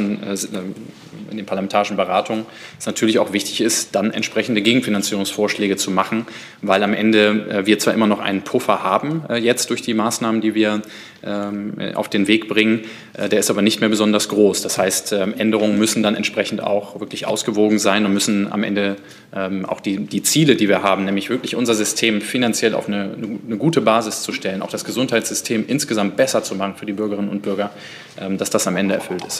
Speaker 2: den parlamentarischen Beratungen, es natürlich auch wichtig ist, dann entsprechende Gegenfinanzierungsvorschläge zu machen, weil am Ende wir zwar immer noch einen Puffer haben, jetzt durch die Maßnahmen, die wir auf den Weg bringen, der ist aber nicht mehr besonders groß. Das heißt, Änderungen müssen dann entsprechend auch wirklich ausgewogen sein und müssen am Ende auch die Ziele, die wir haben, nämlich wirklich unser System finanziell auf eine gute Basis zu stellen, auch das Gesundheitssystem insgesamt besser zu machen für die Bürgerinnen und Bürger, dass das am Ende erfüllt ist.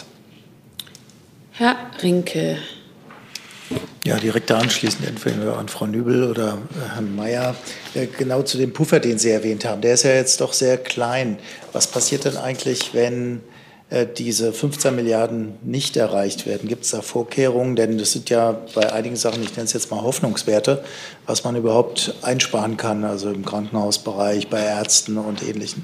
Speaker 1: Herr Rinke.
Speaker 9: Ja, direkt anschließend entweder an Frau Nübel oder Herrn Mayer. Genau zu dem Puffer, den Sie erwähnt haben. Der ist ja jetzt doch sehr klein. Was passiert denn eigentlich, wenn diese 15 Milliarden nicht erreicht werden? Gibt es da Vorkehrungen? Denn das sind ja bei einigen Sachen, ich nenne es jetzt mal Hoffnungswerte, was man überhaupt einsparen kann, also im Krankenhausbereich, bei Ärzten und Ähnlichem.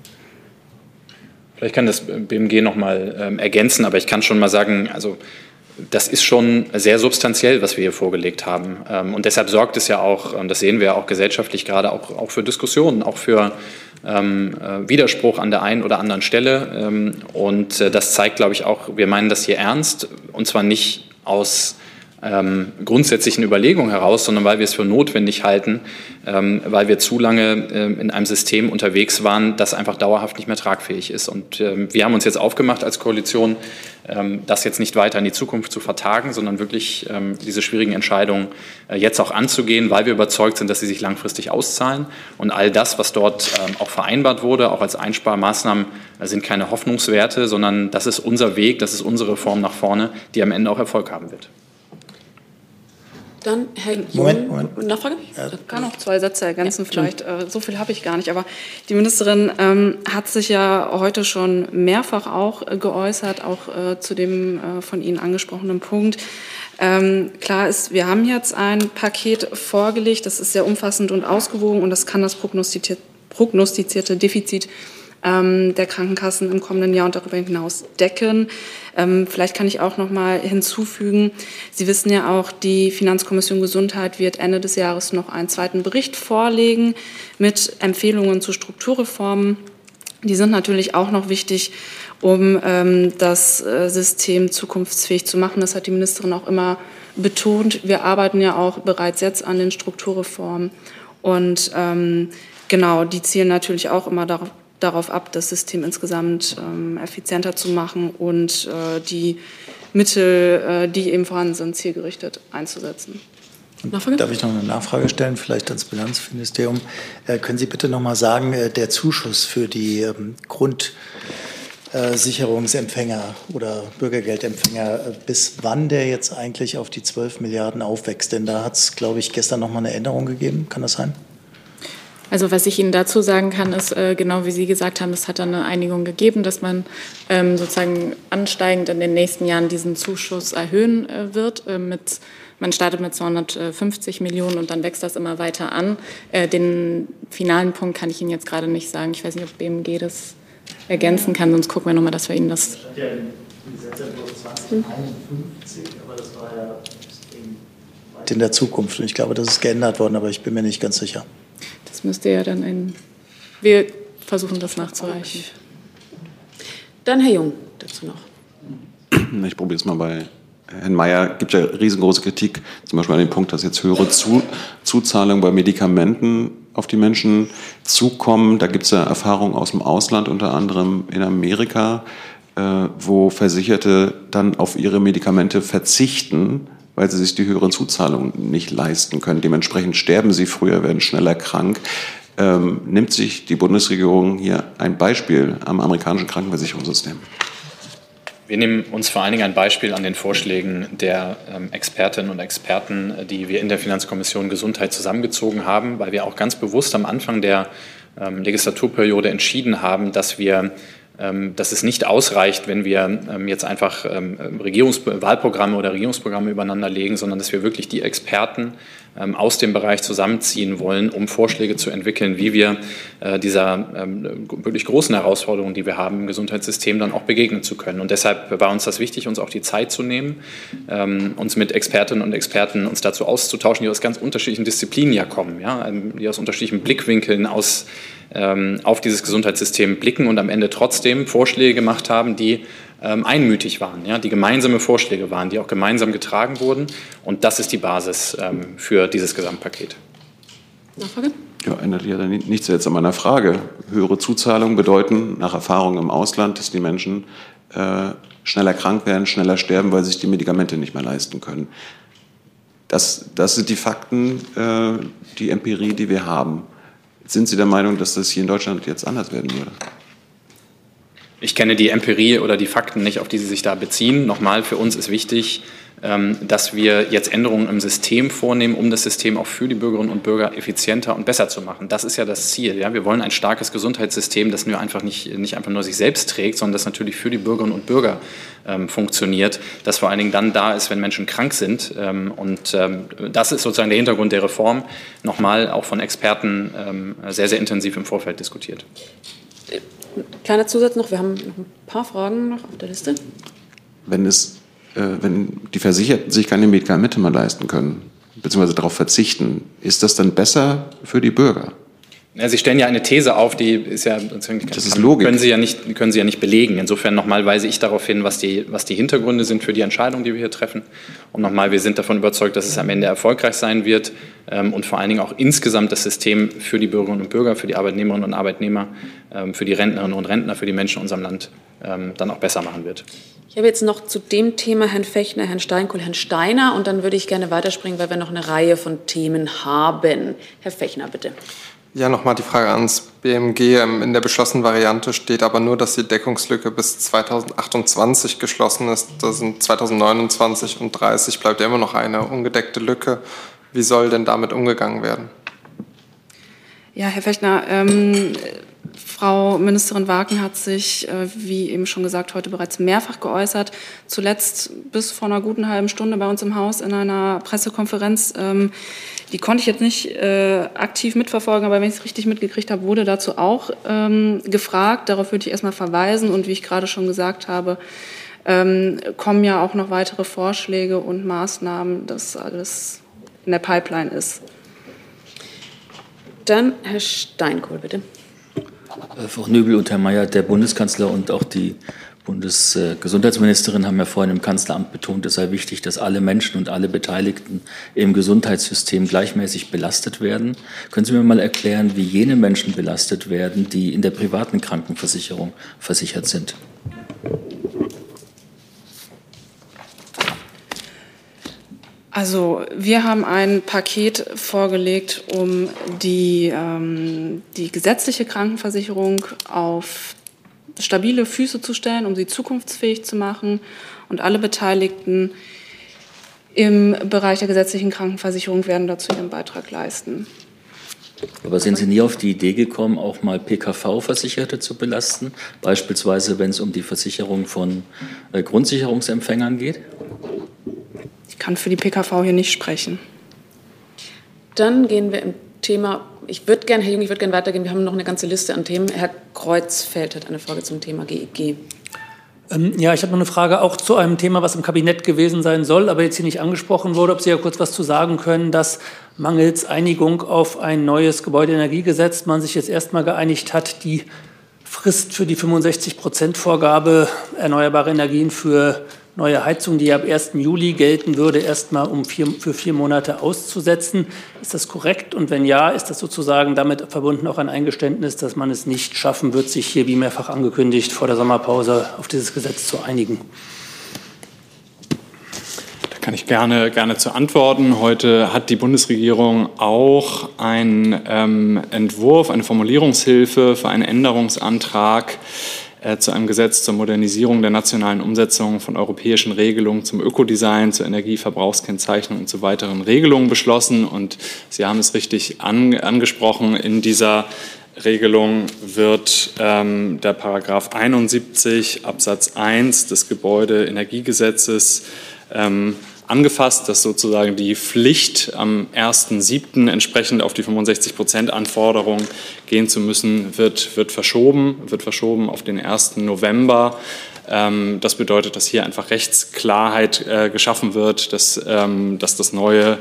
Speaker 2: Vielleicht kann das BMG noch mal ergänzen, aber ich kann schon mal sagen, also das ist schon sehr substanziell, was wir hier vorgelegt haben. Und deshalb sorgt es ja auch, das sehen wir auch gesellschaftlich gerade, auch für Diskussionen, auch für Widerspruch an der einen oder anderen Stelle. Und das zeigt, glaube ich, auch, wir meinen das hier ernst, und zwar nicht aus grundsätzlichen Überlegungen heraus, sondern weil wir es für notwendig halten, weil wir zu lange in einem System unterwegs waren, das einfach dauerhaft nicht mehr tragfähig ist. Und wir haben uns jetzt aufgemacht als Koalition, das jetzt nicht weiter in die Zukunft zu vertagen, sondern wirklich diese schwierigen Entscheidungen jetzt auch anzugehen, weil wir überzeugt sind, dass sie sich langfristig auszahlen. Und all das, was dort auch vereinbart wurde, auch als Einsparmaßnahmen, sind keine Hoffnungswerte, sondern das ist unser Weg, das ist unsere Reform nach vorne, die am Ende auch Erfolg haben wird.
Speaker 1: Dann Herr
Speaker 9: Moment.
Speaker 1: Nachfrage?
Speaker 14: Ich kann noch 2 Sätze ergänzen, vielleicht. So viel habe ich gar nicht. Aber die Ministerin hat sich ja heute schon mehrfach auch geäußert, auch zu dem von Ihnen angesprochenen Punkt. Klar ist, wir haben jetzt ein Paket vorgelegt, das ist sehr umfassend und ausgewogen und das kann das prognostizierte Defizit der Krankenkassen im kommenden Jahr und darüber hinaus decken. Vielleicht kann ich auch noch mal hinzufügen, Sie wissen ja auch, die Finanzkommission Gesundheit wird Ende des Jahres noch einen zweiten Bericht vorlegen mit Empfehlungen zu Strukturreformen. Die sind natürlich auch noch wichtig, um das System zukunftsfähig zu machen. Das hat die Ministerin auch immer betont. Wir arbeiten ja auch bereits jetzt an den Strukturreformen. Und genau, die zielen natürlich auch immer darauf ab, das System insgesamt effizienter zu machen und die Mittel, die eben vorhanden sind, zielgerichtet einzusetzen.
Speaker 9: Darf ich noch eine Nachfrage stellen, vielleicht ans Finanzministerium? Können Sie bitte noch mal sagen, der Zuschuss für die Grundsicherungsempfänger oder Bürgergeldempfänger, bis wann der jetzt eigentlich auf die 12 Milliarden aufwächst? Denn da hat es, glaube ich, gestern noch mal eine Änderung gegeben. Kann das sein?
Speaker 15: Also was ich Ihnen dazu sagen kann, ist, genau wie Sie gesagt haben, es hat dann eine Einigung gegeben, dass man sozusagen ansteigend in den nächsten Jahren diesen Zuschuss erhöhen wird. Man startet mit 250 Millionen und dann wächst das immer weiter an. Den finalen Punkt kann ich Ihnen jetzt gerade nicht sagen. Ich weiß nicht, ob BMG das ergänzen kann, sonst gucken wir nochmal, dass wir Ihnen das...
Speaker 9: Das stand ja im Gesetzentwurf 2051, aber das war ja in der Zukunft. Und ich glaube, das ist geändert worden, aber ich bin mir nicht ganz sicher.
Speaker 15: Das müsste ja dann wir versuchen das nachzureichen.
Speaker 1: Dann Herr Jung dazu noch.
Speaker 8: Ich probiere es mal bei Herrn Mayer. Gibt ja riesengroße Kritik, zum Beispiel an dem Punkt, dass jetzt höhere Zuzahlungen bei Medikamenten auf die Menschen zukommen. Da gibt es ja Erfahrungen aus dem Ausland, unter anderem in Amerika, wo Versicherte dann auf ihre Medikamente verzichten, weil sie sich die höheren Zuzahlungen nicht leisten können. Dementsprechend sterben sie früher, werden schneller krank. Nimmt sich die Bundesregierung hier ein Beispiel am amerikanischen Krankenversicherungssystem?
Speaker 2: Wir nehmen uns vor allen Dingen ein Beispiel an den Vorschlägen der Expertinnen und Experten, die wir in der Finanzkommission Gesundheit zusammengezogen haben, weil wir auch ganz bewusst am Anfang der Legislaturperiode entschieden haben, dass es nicht ausreicht, wenn wir jetzt einfach Wahlprogramme oder Regierungsprogramme übereinander legen, sondern dass wir wirklich die Experten aus dem Bereich zusammenziehen wollen, um Vorschläge zu entwickeln, wie wir dieser wirklich großen Herausforderung, die wir haben im Gesundheitssystem, dann auch begegnen zu können. Und deshalb war uns das wichtig, uns auch die Zeit zu nehmen, uns mit Expertinnen und Experten uns dazu auszutauschen, die aus ganz unterschiedlichen Disziplinen ja kommen, ja, die aus unterschiedlichen Blickwinkeln auf dieses Gesundheitssystem blicken und am Ende trotzdem Vorschläge gemacht haben, die einmütig waren, ja, die gemeinsame Vorschläge waren, die auch gemeinsam getragen wurden. Und das ist die Basis für dieses Gesamtpaket.
Speaker 1: Nachfrage?
Speaker 8: Ja, ändert ja dann nichts jetzt an meiner Frage. Höhere Zuzahlungen bedeuten nach Erfahrung im Ausland, dass die Menschen schneller krank werden, schneller sterben, weil sie sich die Medikamente nicht mehr leisten können. Das sind die Fakten, die Empirie, die wir haben. Sind Sie der Meinung, dass das hier in Deutschland jetzt anders werden würde?
Speaker 2: Ich kenne die Empirie oder die Fakten nicht, auf die Sie sich da beziehen. Nochmal, für uns ist wichtig, dass wir jetzt Änderungen im System vornehmen, um das System auch für die Bürgerinnen und Bürger effizienter und besser zu machen. Das ist ja das Ziel. Ja? Wir wollen ein starkes Gesundheitssystem, das nur einfach nicht einfach nur sich selbst trägt, sondern das natürlich für die Bürgerinnen und Bürger funktioniert, das vor allen Dingen dann da ist, wenn Menschen krank sind. Das ist sozusagen der Hintergrund der Reform, nochmal auch von Experten sehr, sehr intensiv im Vorfeld diskutiert.
Speaker 1: Kleiner Zusatz noch, wir haben noch ein paar Fragen noch auf der Liste.
Speaker 8: Wenn es wenn die Versicherten sich keine Medikamente mehr leisten können, beziehungsweise darauf verzichten, ist das dann besser für die Bürger?
Speaker 2: Ja, Sie stellen ja eine These auf, die ist ja,
Speaker 8: das ist Logik.
Speaker 2: Können Sie ja nicht belegen. Insofern nochmal weise ich darauf hin, was die Hintergründe sind für die Entscheidung, die wir hier treffen. Und nochmal, wir sind davon überzeugt, dass es am Ende erfolgreich sein wird und vor allen Dingen auch insgesamt das System für die Bürgerinnen und Bürger, für die Arbeitnehmerinnen und Arbeitnehmer, für die Rentnerinnen und Rentner, für die Menschen in unserem Land dann auch besser machen wird.
Speaker 1: Ich habe jetzt noch zu dem Thema Herrn Fechner, Herrn Steinkohl, Herrn Steiner und dann würde ich gerne weiterspringen, weil wir noch eine Reihe von Themen haben. Herr Fechner, bitte.
Speaker 12: Ja, nochmal die Frage ans BMG. In der beschlossenen Variante steht aber nur, dass die Deckungslücke bis 2028 geschlossen ist. Da sind 2029 und 30 bleibt ja immer noch eine ungedeckte Lücke. Wie soll denn damit umgegangen werden?
Speaker 14: Ja, Herr Fechner, Frau Ministerin Waken hat sich, wie eben schon gesagt, heute bereits mehrfach geäußert. Zuletzt bis vor einer guten halben Stunde bei uns im Haus in einer Pressekonferenz. Die konnte ich jetzt nicht aktiv mitverfolgen, aber wenn ich es richtig mitgekriegt habe, wurde dazu auch gefragt. Darauf würde ich erstmal verweisen. Und wie ich gerade schon gesagt habe, kommen ja auch noch weitere Vorschläge und Maßnahmen, dass alles in der Pipeline ist.
Speaker 1: Dann Herr Steinkohl, bitte.
Speaker 16: Frau Nübel und Herr Mayer, der Bundeskanzler und auch die Bundesgesundheitsministerin haben ja vorhin im Kanzleramt betont, es sei wichtig, dass alle Menschen und alle Beteiligten im Gesundheitssystem gleichmäßig belastet werden. Können Sie mir mal erklären, wie jene Menschen belastet werden, die in der privaten Krankenversicherung versichert sind?
Speaker 14: Also wir haben ein Paket vorgelegt, um die gesetzliche Krankenversicherung auf stabile Füße zu stellen, um sie zukunftsfähig zu machen. Und alle Beteiligten im Bereich der gesetzlichen Krankenversicherung werden dazu ihren Beitrag leisten.
Speaker 16: Aber sind Sie nie auf die Idee gekommen, auch mal PKV-Versicherte zu belasten? Beispielsweise, wenn es um die Versicherung von Grundsicherungsempfängern geht?
Speaker 14: Ich kann für die PKV hier nicht sprechen.
Speaker 1: Dann gehen wir im Thema, Herr Jung, ich würde gerne weitergehen. Wir haben noch eine ganze Liste an Themen. Herr Kreuzfeld hat eine Frage zum Thema GEG.
Speaker 17: Ja, ich habe noch eine Frage auch zu einem Thema, was im Kabinett gewesen sein soll, aber jetzt hier nicht angesprochen wurde. Ob Sie ja kurz was zu sagen können, dass mangels Einigung auf ein neues Gebäudeenergiegesetz man sich jetzt erstmal geeinigt hat, die Frist für die 65%-Vorgabe erneuerbare Energien für neue Heizung, die ab 1. Juli gelten würde, erstmal für 4 Monate auszusetzen. Ist das korrekt? Und wenn ja, ist das sozusagen damit verbunden auch ein Eingeständnis, dass man es nicht schaffen wird, sich hier, wie mehrfach angekündigt, vor der Sommerpause auf dieses Gesetz zu einigen?
Speaker 2: Da kann ich gerne zu antworten. Heute hat die Bundesregierung auch einen Entwurf, eine Formulierungshilfe für einen Änderungsantrag zu einem Gesetz zur Modernisierung der nationalen Umsetzung von europäischen Regelungen zum Ökodesign, zur Energieverbrauchskennzeichnung und zu weiteren Regelungen beschlossen. Und Sie haben es richtig angesprochen, in dieser Regelung wird der Paragraph 71 Absatz 1 des Gebäudeenergiegesetzes angefasst, dass sozusagen die Pflicht am 1.7. entsprechend auf die 65%-Anforderung gehen zu müssen, wird verschoben auf den 1. November. Das bedeutet, dass hier einfach Rechtsklarheit geschaffen wird, dass das neue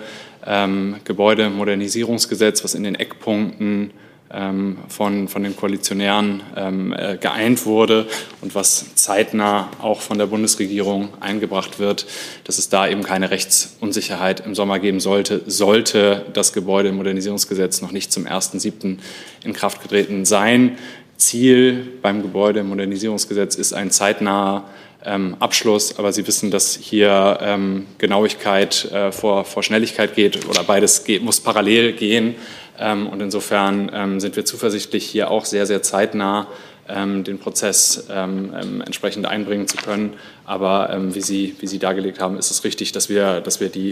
Speaker 2: Gebäudemodernisierungsgesetz, was in den Eckpunkten von den Koalitionären geeint wurde und was zeitnah auch von der Bundesregierung eingebracht wird, dass es da eben keine Rechtsunsicherheit im Sommer geben sollte das Gebäudemodernisierungsgesetz noch nicht zum 1.7. in Kraft getreten sein. Ziel beim Gebäudemodernisierungsgesetz ist ein zeitnaher Abschluss, aber Sie wissen, dass hier Genauigkeit vor Schnelligkeit geht oder beides muss parallel gehen. Und insofern sind wir zuversichtlich, hier auch sehr, sehr zeitnah den Prozess entsprechend einbringen zu können. Aber wie Sie dargelegt haben, ist es richtig, dass wir die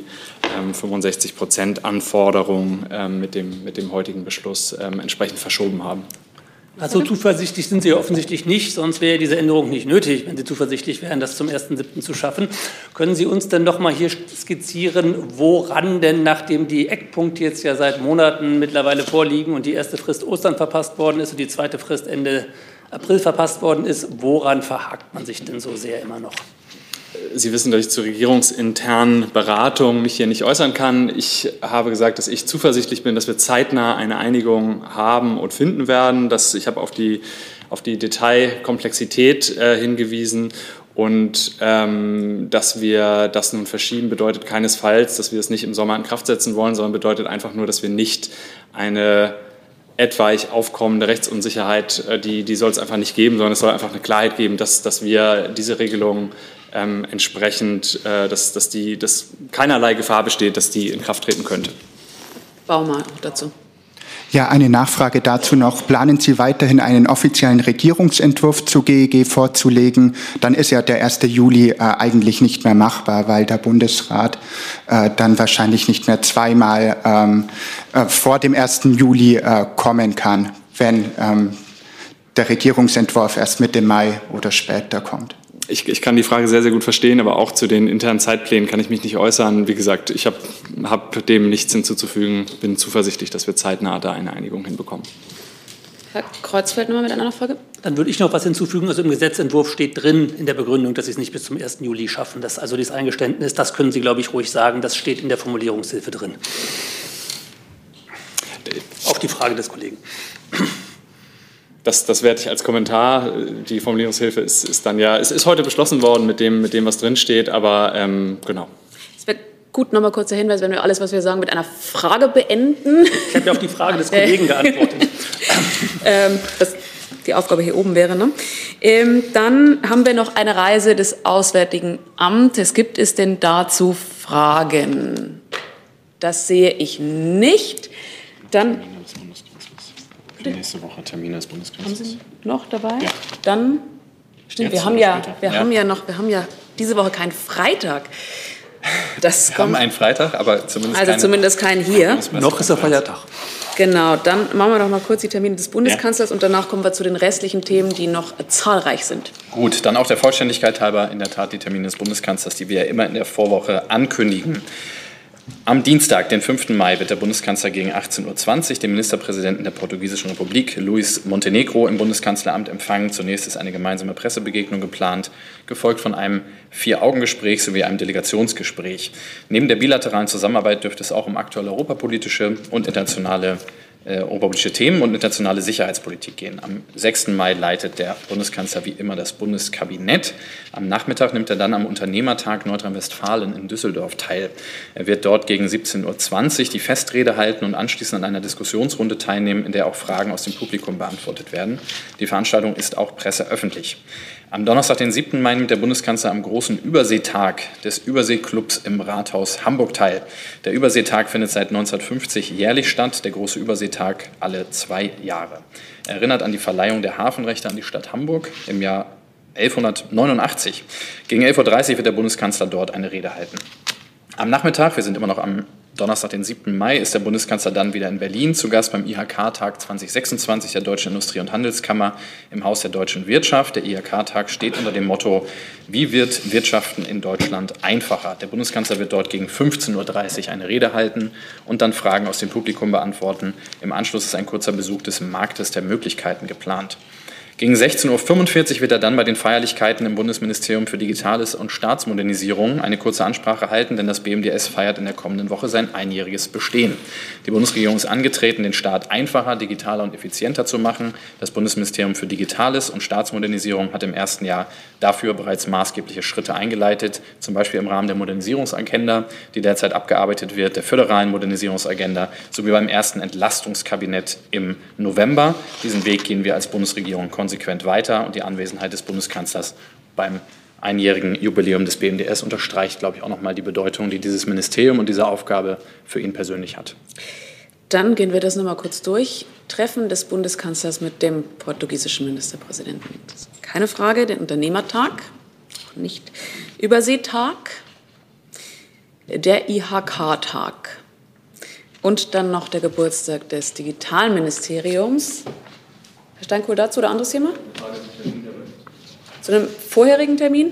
Speaker 2: 65%-Anforderung mit dem heutigen Beschluss entsprechend verschoben haben.
Speaker 17: Also zuversichtlich sind Sie ja offensichtlich nicht, sonst wäre diese Änderung nicht nötig, wenn Sie zuversichtlich wären, das zum 1.7. zu schaffen. Können Sie uns denn noch mal hier skizzieren, woran denn, nachdem die Eckpunkte jetzt ja seit Monaten mittlerweile vorliegen und die erste Frist Ostern verpasst worden ist und die zweite Frist Ende April verpasst worden ist, woran verhakt man sich denn so sehr immer noch?
Speaker 2: Sie wissen, dass ich zur regierungsinternen Beratung mich hier nicht äußern kann. Ich habe gesagt, dass ich zuversichtlich bin, dass wir zeitnah eine Einigung haben und finden werden. Ich habe auf die Detailkomplexität hingewiesen. Und dass wir das nun verschieben, bedeutet keinesfalls, dass wir es nicht im Sommer in Kraft setzen wollen, sondern bedeutet einfach nur, dass wir nicht eine etwaig aufkommende Rechtsunsicherheit, die soll es einfach nicht geben, sondern es soll einfach eine Klarheit geben, dass wir diese Regelung entsprechend, dass keinerlei Gefahr besteht, dass die in Kraft treten könnte.
Speaker 1: Baumann dazu.
Speaker 18: Ja, eine Nachfrage dazu noch. Planen Sie weiterhin einen offiziellen Regierungsentwurf zu GEG vorzulegen? Dann ist ja der 1. Juli eigentlich nicht mehr machbar, weil der Bundesrat dann wahrscheinlich nicht mehr zweimal vor dem 1. Juli kommen kann, wenn der Regierungsentwurf erst Mitte Mai oder später kommt.
Speaker 2: Ich kann die Frage sehr, sehr gut verstehen, aber auch zu den internen Zeitplänen kann ich mich nicht äußern. Wie gesagt, ich hab dem nichts hinzuzufügen, bin zuversichtlich, dass wir zeitnah da eine Einigung hinbekommen.
Speaker 1: Herr Kreuzfeld nochmal mit einer Nachfrage.
Speaker 17: Dann würde ich noch was hinzufügen. Also im Gesetzentwurf steht drin in der Begründung, dass Sie es nicht bis zum 1. Juli schaffen. Also dieses Eingeständnis, das können Sie, glaube ich, ruhig sagen, das steht in der Formulierungshilfe drin. Auf die Frage des Kollegen. Das werde ich als Kommentar. Die Formulierungshilfe ist dann ja, es ist heute beschlossen worden mit dem was drin steht, aber genau.
Speaker 1: Es wäre gut, nochmal kurzer Hinweis, wenn wir alles, was wir sagen, mit einer Frage beenden.
Speaker 17: Ich habe ja auf die Frage des Kollegen geantwortet.
Speaker 1: Dass die Aufgabe hier oben wäre. Ne? Dann haben wir noch eine Reise des Auswärtigen Amtes. Gibt es denn dazu Fragen? Das sehe ich nicht. Dann
Speaker 2: nächste Woche Termine des Bundeskanzlers.
Speaker 1: Haben Sie noch dabei?
Speaker 2: Ja.
Speaker 1: Dann stimmt, wir haben ja diese Woche keinen Freitag.
Speaker 2: Wir haben einen Freitag, aber
Speaker 1: zumindest keinen hier.
Speaker 17: Noch ist der Feiertag.
Speaker 1: Genau, dann machen wir doch mal kurz die Termine des Bundeskanzlers und danach kommen wir zu den restlichen Themen, die noch zahlreich sind.
Speaker 2: Gut, dann auch der Vollständigkeit halber in der Tat die Termine des Bundeskanzlers, die wir ja immer in der Vorwoche ankündigen. Am Dienstag, den 5. Mai, wird der Bundeskanzler gegen 18:20 Uhr den Ministerpräsidenten der Portugiesischen Republik, Luis Montenegro, im Bundeskanzleramt empfangen. Zunächst ist eine gemeinsame Pressebegegnung geplant, gefolgt von einem 4-Augen-Gespräch sowie einem Delegationsgespräch. Neben der bilateralen Zusammenarbeit dürfte es auch um aktuelle europapolitische und internationale Themen und internationale Sicherheitspolitik gehen. Am 6. Mai leitet der Bundeskanzler wie immer das Bundeskabinett. Am Nachmittag nimmt er dann am Unternehmertag Nordrhein-Westfalen in Düsseldorf teil. Er wird dort gegen 17:20 Uhr die Festrede halten und anschließend an einer Diskussionsrunde teilnehmen, in der auch Fragen aus dem Publikum beantwortet werden. Die Veranstaltung ist auch presseöffentlich. Am Donnerstag, den 7. Mai, nimmt der Bundeskanzler am großen Überseetag des Überseeklubs im Rathaus Hamburg teil. Der Überseetag findet seit 1950 jährlich statt, der große Überseetag alle 2 Jahre. Er erinnert an die Verleihung der Hafenrechte an die Stadt Hamburg im Jahr 1189. Gegen 11:30 Uhr wird der Bundeskanzler dort eine Rede halten. Am Nachmittag, wir sind immer noch am Donnerstag, den 7. Mai, ist der Bundeskanzler dann wieder in Berlin zu Gast beim IHK-Tag 2026 der Deutschen Industrie- und Handelskammer im Haus der deutschen Wirtschaft. Der IHK-Tag steht unter dem Motto: Wie wird Wirtschaften in Deutschland einfacher? Der Bundeskanzler wird dort gegen 15:30 Uhr eine Rede halten und dann Fragen aus dem Publikum beantworten. Im Anschluss ist ein kurzer Besuch des Marktes der Möglichkeiten geplant. Gegen 16:45 Uhr wird er dann bei den Feierlichkeiten im Bundesministerium für Digitales und Staatsmodernisierung eine kurze Ansprache halten, denn das BMDS feiert in der kommenden Woche sein einjähriges Bestehen. Die Bundesregierung ist angetreten, den Staat einfacher, digitaler und effizienter zu machen. Das Bundesministerium für Digitales und Staatsmodernisierung hat im ersten Jahr dafür bereits maßgebliche Schritte eingeleitet, zum Beispiel im Rahmen der Modernisierungsagenda, die derzeit abgearbeitet wird, der föderalen Modernisierungsagenda sowie beim ersten Entlastungskabinett im November. Diesen Weg gehen wir als Bundesregierung konsequent weiter und die Anwesenheit des Bundeskanzlers beim einjährigen Jubiläum des BMDS unterstreicht, glaube ich, auch noch mal die Bedeutung, die dieses Ministerium und diese Aufgabe für ihn persönlich hat.
Speaker 1: Dann gehen wir das noch mal kurz durch. Treffen des Bundeskanzlers mit dem portugiesischen Ministerpräsidenten. Das ist keine Frage. Der Unternehmertag, auch nicht Überseetag, der IHK-Tag und dann noch der Geburtstag des Digitalministeriums. Herr Steinkohl, dazu oder anderes Thema? Zu einem vorherigen Termin?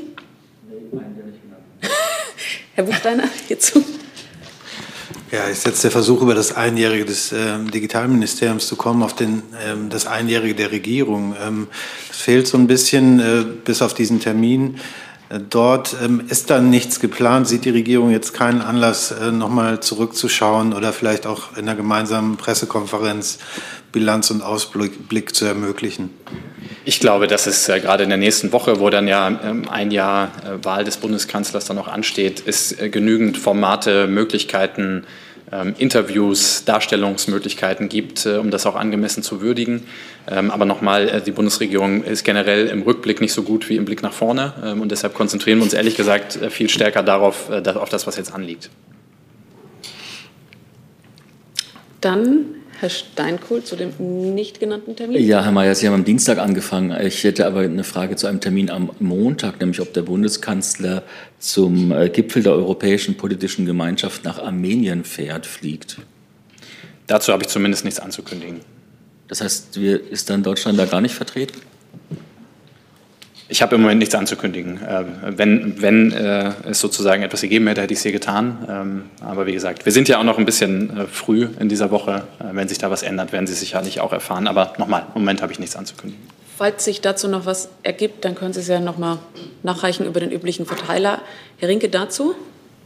Speaker 1: Herr Buchsteiner, hierzu.
Speaker 13: Ja, ist jetzt der Versuch, über das Einjährige des Digitalministeriums zu kommen, auf das Einjährige der Regierung. Es fehlt so ein bisschen, bis auf diesen Termin, Dort ist dann nichts geplant. Sieht die Regierung jetzt keinen Anlass, nochmal zurückzuschauen oder vielleicht auch in der gemeinsamen Pressekonferenz Bilanz und Ausblick zu ermöglichen?
Speaker 2: Ich glaube, dass es gerade in der nächsten Woche, wo dann ja ein Jahr Wahl des Bundeskanzlers dann auch ansteht, es genügend Formate, Möglichkeiten, Interviews, Darstellungsmöglichkeiten gibt, um das auch angemessen zu würdigen. Aber nochmal, die Bundesregierung ist generell im Rückblick nicht so gut wie im Blick nach vorne. Und deshalb konzentrieren wir uns ehrlich gesagt viel stärker darauf, auf das, was jetzt anliegt.
Speaker 1: Dann Herr Steinkohl zu dem nicht genannten Termin.
Speaker 16: Ja, Herr Mayer, Sie haben am Dienstag angefangen. Ich hätte aber eine Frage zu einem Termin am Montag, nämlich ob der Bundeskanzler zum Gipfel der Europäischen Politischen Gemeinschaft nach Armenien fliegt.
Speaker 2: Dazu habe ich zumindest nichts anzukündigen.
Speaker 16: Das heißt, ist dann Deutschland da gar nicht vertreten?
Speaker 2: Ich habe im Moment nichts anzukündigen. Wenn es sozusagen etwas gegeben hätte, hätte ich es hier getan. Aber wie gesagt, wir sind ja auch noch ein bisschen früh in dieser Woche. Wenn sich da was ändert, werden Sie sicherlich auch erfahren. Aber nochmal, im Moment habe ich nichts anzukündigen.
Speaker 1: Falls sich dazu noch was ergibt, dann können Sie es ja noch mal nachreichen über den üblichen Verteiler. Herr Rinke dazu?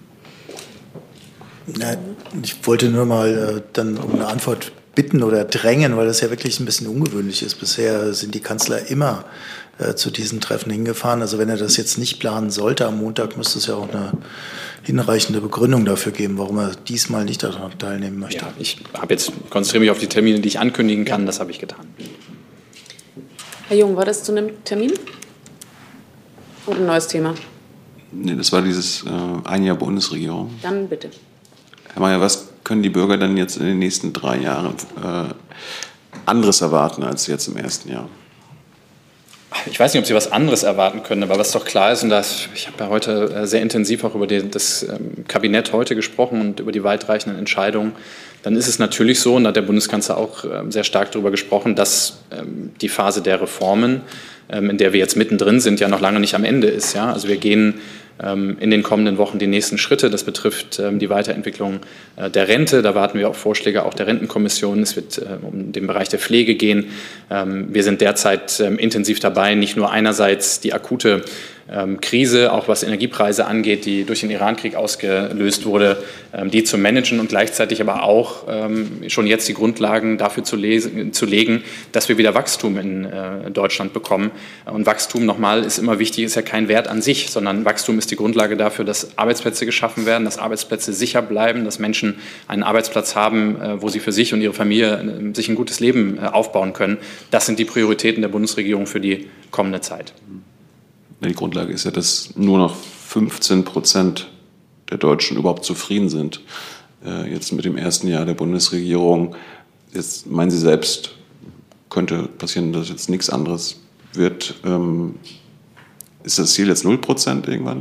Speaker 9: Na, ich wollte nur mal dann um eine Antwort bitten oder drängen, weil das ja wirklich ein bisschen ungewöhnlich ist. Bisher sind die Kanzler immer zu diesen Treffen hingefahren. Also wenn er das jetzt nicht planen sollte am Montag, müsste es ja auch eine hinreichende Begründung dafür geben, warum er diesmal nicht daran teilnehmen möchte.
Speaker 2: Ja, ich konzentriere mich auf die Termine, die ich ankündigen kann. Das habe ich getan.
Speaker 1: Herr Jung, war das zu einem Termin? Oder ein neues Thema?
Speaker 8: Nee, das war dieses ein Jahr Bundesregierung.
Speaker 1: Dann bitte.
Speaker 8: Herr Mayer, was können die Bürger dann jetzt in den nächsten 3 Jahren anderes erwarten als jetzt im ersten Jahr?
Speaker 2: Ich weiß nicht, ob Sie was anderes erwarten können, aber was doch klar ist, und ich habe ja heute sehr intensiv auch über das Kabinett heute gesprochen und über die weitreichenden Entscheidungen, dann ist es natürlich so, und da hat der Bundeskanzler auch sehr stark darüber gesprochen, dass die Phase der Reformen, in der wir jetzt mittendrin sind, ja noch lange nicht am Ende ist. Ja? Also wir gehen in den kommenden Wochen die nächsten Schritte. Das betrifft die Weiterentwicklung der Rente. Da warten wir auf Vorschläge auch der Rentenkommission. Es wird um den Bereich der Pflege gehen. Wir sind derzeit intensiv dabei, nicht nur einerseits die akute Krise, auch was Energiepreise angeht, die durch den Irankrieg ausgelöst wurde, die zu managen und gleichzeitig aber auch schon jetzt die Grundlagen dafür zu legen, dass wir wieder Wachstum in Deutschland bekommen. Und Wachstum, nochmal, ist immer wichtig, ist ja kein Wert an sich, sondern Wachstum ist die Grundlage dafür, dass Arbeitsplätze geschaffen werden, dass Arbeitsplätze sicher bleiben, dass Menschen einen Arbeitsplatz haben, wo sie für sich und ihre Familie sich ein gutes Leben aufbauen können. Das sind die Prioritäten der Bundesregierung für die kommende Zeit.
Speaker 8: Die Grundlage ist ja, dass nur noch 15% der Deutschen überhaupt zufrieden sind. Jetzt mit dem ersten Jahr der Bundesregierung. Jetzt meinen Sie selbst, könnte passieren, dass jetzt nichts anderes wird. Ist das Ziel jetzt 0% irgendwann?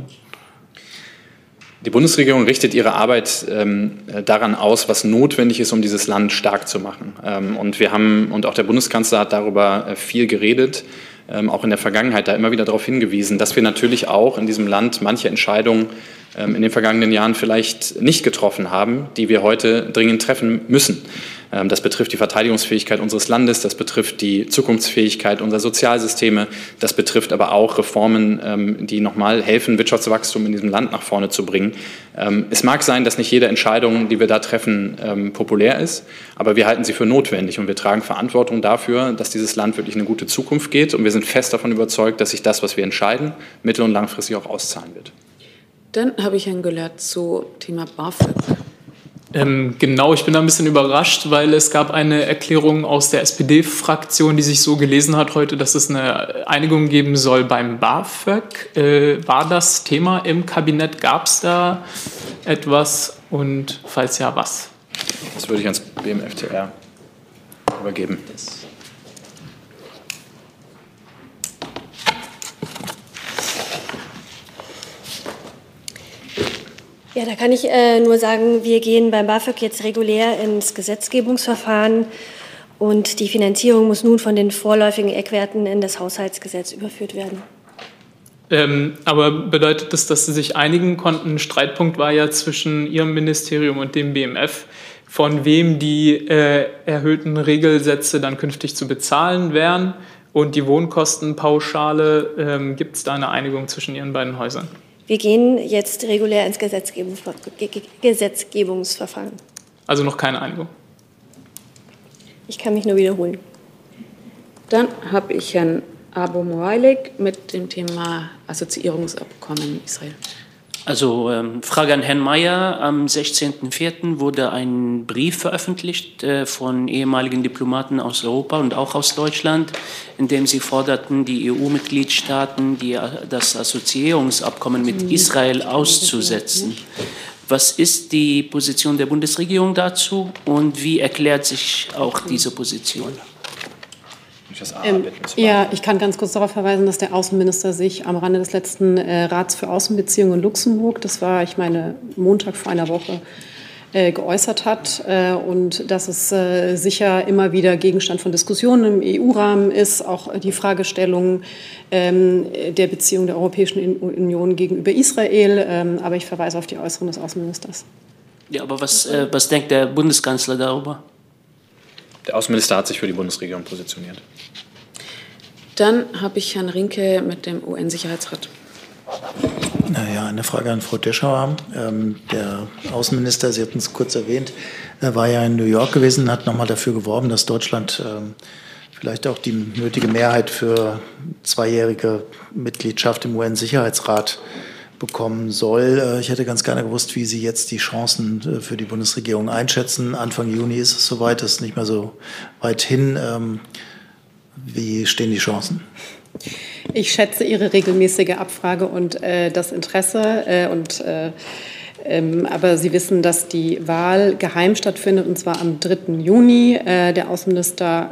Speaker 2: Die Bundesregierung richtet ihre Arbeit daran aus, was notwendig ist, um dieses Land stark zu machen. Und auch der Bundeskanzler hat darüber viel geredet, auch in der Vergangenheit da immer wieder darauf hingewiesen, dass wir natürlich auch in diesem Land manche Entscheidungen in den vergangenen Jahren vielleicht nicht getroffen haben, die wir heute dringend treffen müssen. Das betrifft die Verteidigungsfähigkeit unseres Landes, das betrifft die Zukunftsfähigkeit unserer Sozialsysteme, das betrifft aber auch Reformen, die nochmal helfen, Wirtschaftswachstum in diesem Land nach vorne zu bringen. Es mag sein, dass nicht jede Entscheidung, die wir da treffen, populär ist, aber wir halten sie für notwendig und wir tragen Verantwortung dafür, dass dieses Land wirklich in eine gute Zukunft geht und wir sind fest davon überzeugt, dass sich das, was wir entscheiden, mittel- und langfristig auch auszahlen wird.
Speaker 1: Dann habe ich Herrn Güllert zu Thema BAföG.
Speaker 19: Genau, ich bin da ein bisschen überrascht, weil es gab eine Erklärung aus der SPD-Fraktion, die sich so gelesen hat heute, dass es eine Einigung geben soll beim BAföG. War das Thema im Kabinett? Gab es da etwas und falls ja, was?
Speaker 2: Das würde ich ans BMFTR übergeben.
Speaker 20: Ja, da kann ich nur sagen, wir gehen beim BAföG jetzt regulär ins Gesetzgebungsverfahren und die Finanzierung muss nun von den vorläufigen Eckwerten in das Haushaltsgesetz überführt werden.
Speaker 19: Aber bedeutet das, dass Sie sich einigen konnten? Ein Streitpunkt war ja zwischen Ihrem Ministerium und dem BMF, von wem die erhöhten Regelsätze dann künftig zu bezahlen wären. und die Wohnkostenpauschale. Gibt es da eine Einigung zwischen Ihren beiden Häusern?
Speaker 20: Wir gehen jetzt regulär ins Gesetzgebungsverfahren.
Speaker 19: Also noch keine Einigung?
Speaker 20: Ich kann mich nur wiederholen.
Speaker 1: Dann habe ich Herrn Abu Muailek mit dem Thema Assoziierungsabkommen Israel.
Speaker 21: Also Frage an Herrn Mayer. Am 16.04. wurde ein Brief veröffentlicht von ehemaligen Diplomaten aus Europa und auch aus Deutschland, in dem sie forderten, die EU-Mitgliedstaaten das Assoziierungsabkommen mit Israel auszusetzen. Was ist die Position der Bundesregierung dazu und wie erklärt sich auch diese Position?
Speaker 3: Ja, ich kann ganz kurz darauf verweisen, dass der Außenminister sich am Rande des letzten Rats für Außenbeziehungen in Luxemburg, das war, ich meine, Montag vor einer Woche, geäußert hat und dass es sicher immer wieder Gegenstand von Diskussionen im EU-Rahmen ist, auch die Fragestellung der Beziehung der Europäischen Union gegenüber Israel. Aber ich verweise auf die Äußerung des Außenministers.
Speaker 21: Ja, aber was denkt der Bundeskanzler darüber?
Speaker 2: Der Außenminister hat sich für die Bundesregierung positioniert.
Speaker 1: Dann habe ich Herrn Rinke mit dem UN-Sicherheitsrat.
Speaker 9: Naja, eine Frage an Frau Deschauer. Der Außenminister, Sie hatten es kurz erwähnt, war ja in New York gewesen, hat nochmal dafür geworben, dass Deutschland vielleicht auch die nötige Mehrheit für zweijährige Mitgliedschaft im UN-Sicherheitsrat bekommen soll. Ich hätte ganz gerne gewusst, wie Sie jetzt die Chancen für die Bundesregierung einschätzen. Anfang Juni ist es soweit, ist nicht mehr so weit hin. Wie stehen die Chancen?
Speaker 3: Ich schätze Ihre regelmäßige Abfrage und das Interesse. Aber Sie wissen, dass die Wahl geheim stattfindet, und zwar am 3. Juni. Der Außenminister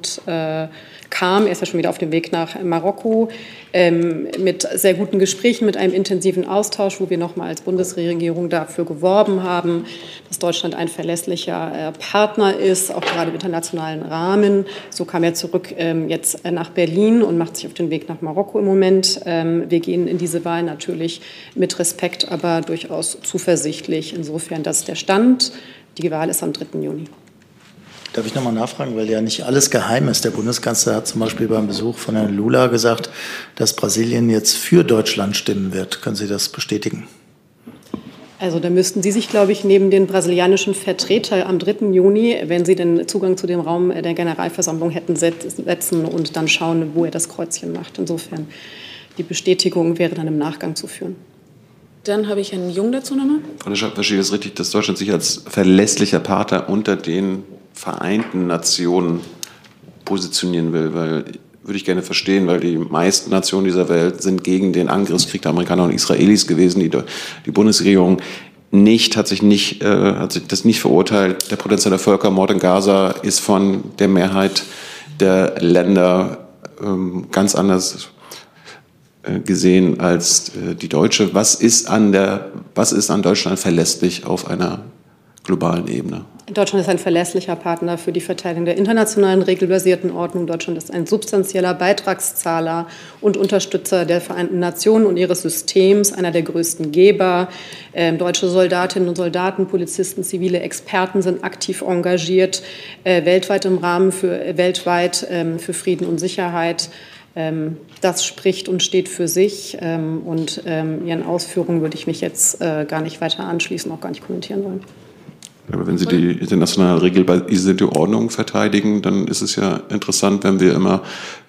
Speaker 3: kam, er ist ja schon wieder auf dem Weg nach Marokko, mit sehr guten Gesprächen, mit einem intensiven Austausch, wo wir nochmal als Bundesregierung dafür geworben haben, dass Deutschland ein verlässlicher Partner ist, auch gerade im internationalen Rahmen. So kam er zurück jetzt nach Berlin und macht sich auf den Weg nach Marokko im Moment. Wir gehen in diese Wahl natürlich mit Respekt, aber durchaus zuversichtlich. Insofern, das ist der Stand. Die Wahl ist am 3. Juni.
Speaker 9: Darf ich noch mal nachfragen, weil ja nicht alles geheim ist. Der Bundeskanzler hat zum Beispiel beim Besuch von Herrn Lula gesagt, dass Brasilien jetzt für Deutschland stimmen wird. Können Sie das bestätigen?
Speaker 3: Also da müssten Sie sich, glaube ich, neben den brasilianischen Vertreter am 3. Juni, wenn Sie den Zugang zu dem Raum der Generalversammlung hätten, setzen und dann schauen, wo er das Kreuzchen macht. Insofern, die Bestätigung wäre dann im Nachgang zu führen.
Speaker 1: Dann habe ich Herrn Jung dazu nochmal.
Speaker 8: Frau Deschauer, verstehe ich das richtig, dass Deutschland sich als verlässlicher Partner unter den Vereinten Nationen positionieren will? Weil, würde ich gerne verstehen, weil die meisten Nationen dieser Welt sind gegen den Angriffskrieg der Amerikaner und Israelis gewesen. Die Bundesregierung hat sich das nicht verurteilt. Der potenzielle Völkermord in Gaza ist von der Mehrheit der Länder ganz anders gesehen als die deutsche. Was ist an Deutschland verlässlich auf einer globalen Ebene?
Speaker 3: Deutschland ist ein verlässlicher Partner für die Verteidigung der internationalen regelbasierten Ordnung. Deutschland ist ein substanzieller Beitragszahler und Unterstützer der Vereinten Nationen und ihres Systems, einer der größten Geber. Deutsche Soldatinnen und Soldaten, Polizisten, zivile Experten sind aktiv engagiert, weltweit im Rahmen für Frieden und Sicherheit. Das spricht und steht für sich. Und Ihren Ausführungen würde ich mich jetzt gar nicht weiter anschließen, auch gar nicht kommentieren wollen.
Speaker 8: Aber wenn Sie die internationale regelbasierte Ordnung verteidigen, dann ist es ja interessant, wenn wir immer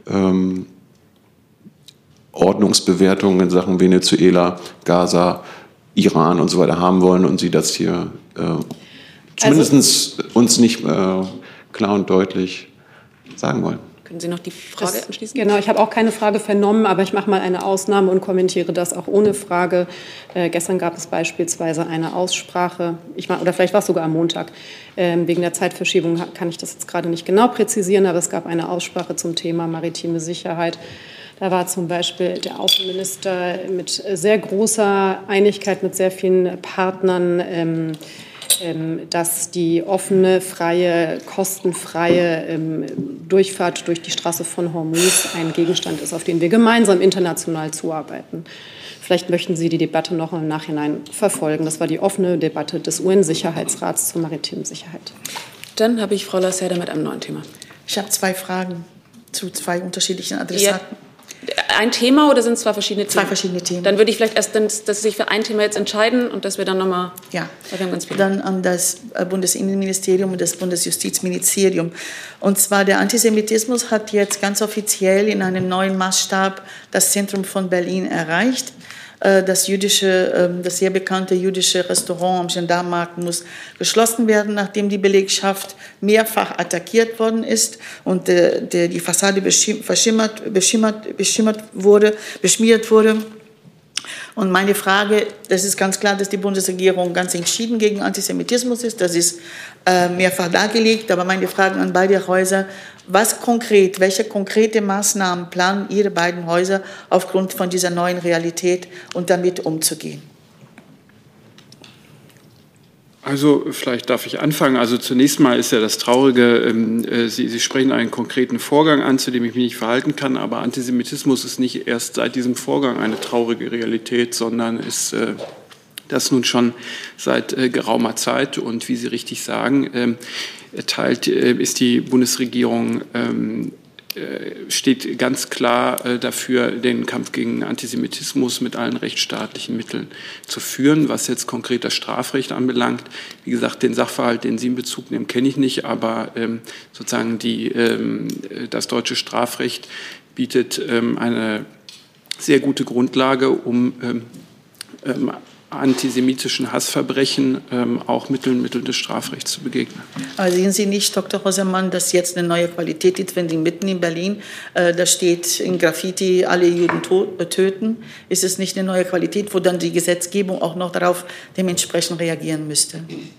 Speaker 8: Ordnungsbewertungen in Sachen Venezuela, Gaza, Iran und so weiter haben wollen und Sie das hier zumindest uns nicht klar und deutlich sagen wollen.
Speaker 1: Können Sie noch die Frage anschließen?
Speaker 3: Genau, ich habe auch keine Frage vernommen, aber ich mache mal eine Ausnahme und kommentiere das auch ohne Frage. Gestern gab es beispielsweise eine Aussprache, oder vielleicht war es sogar am Montag, wegen der Zeitverschiebung kann ich das jetzt gerade nicht genau präzisieren, aber es gab eine Aussprache zum Thema maritime Sicherheit. Da war zum Beispiel der Außenminister mit sehr großer Einigkeit, mit sehr vielen Partnern, dass die offene, freie, kostenfreie Durchfahrt durch die Straße von Hormuz ein Gegenstand ist, auf den wir gemeinsam international zuarbeiten. Vielleicht möchten Sie die Debatte noch im Nachhinein verfolgen. Das war die offene Debatte des UN-Sicherheitsrats zur maritimen Sicherheit.
Speaker 1: Dann habe ich Frau Lacerda mit einem neuen Thema.
Speaker 22: Ich habe 2 Fragen.
Speaker 4: zu zwei unterschiedlichen Adressaten.
Speaker 1: Ja. Ein Thema oder sind es zwei verschiedene Themen?
Speaker 4: Zwei verschiedene Themen.
Speaker 1: Dann würde ich vielleicht erst, dass Sie sich für ein Thema jetzt entscheiden und dass wir dann nochmal...
Speaker 4: Ja, dann an das Bundesinnenministerium und das Bundesjustizministerium. Und zwar der Antisemitismus hat jetzt ganz offiziell in einem neuen Maßstab das Zentrum von Berlin erreicht. Das sehr bekannte jüdische Restaurant am Gendarmenmarkt muss geschlossen werden, nachdem die Belegschaft mehrfach attackiert worden ist und die Fassade beschmiert wurde. Und meine Frage, das ist ganz klar, dass die Bundesregierung ganz entschieden gegen Antisemitismus ist. Das ist mehrfach dargelegt. Aber meine Fragen an beide Häuser: welche konkrete Maßnahmen planen Ihre beiden Häuser aufgrund von dieser neuen Realität und damit umzugehen?
Speaker 7: Also vielleicht darf ich anfangen. Also zunächst mal ist ja das Traurige, Sie sprechen einen konkreten Vorgang an, zu dem ich mich nicht verhalten kann, aber Antisemitismus ist nicht erst seit diesem Vorgang eine traurige Realität, sondern ist das nun schon seit geraumer Zeit. Und wie Sie richtig sagen, ist die Bundesregierung steht ganz klar dafür, den Kampf gegen Antisemitismus mit allen rechtsstaatlichen Mitteln zu führen. Was jetzt konkret das Strafrecht anbelangt, wie gesagt, den Sachverhalt, den Sie in Bezug nehmen, kenne ich nicht, aber sozusagen das deutsche Strafrecht bietet eine sehr gute Grundlage, um antisemitischen Hassverbrechen auch Mitteln des Strafrechts zu begegnen.
Speaker 4: Aber sehen Sie nicht, Dr. Rosemann, dass jetzt eine neue Qualität ist, wenn Sie mitten in Berlin, da steht in Graffiti, alle Juden töten, ist es nicht eine neue Qualität, wo dann die Gesetzgebung auch noch darauf dementsprechend reagieren müsste?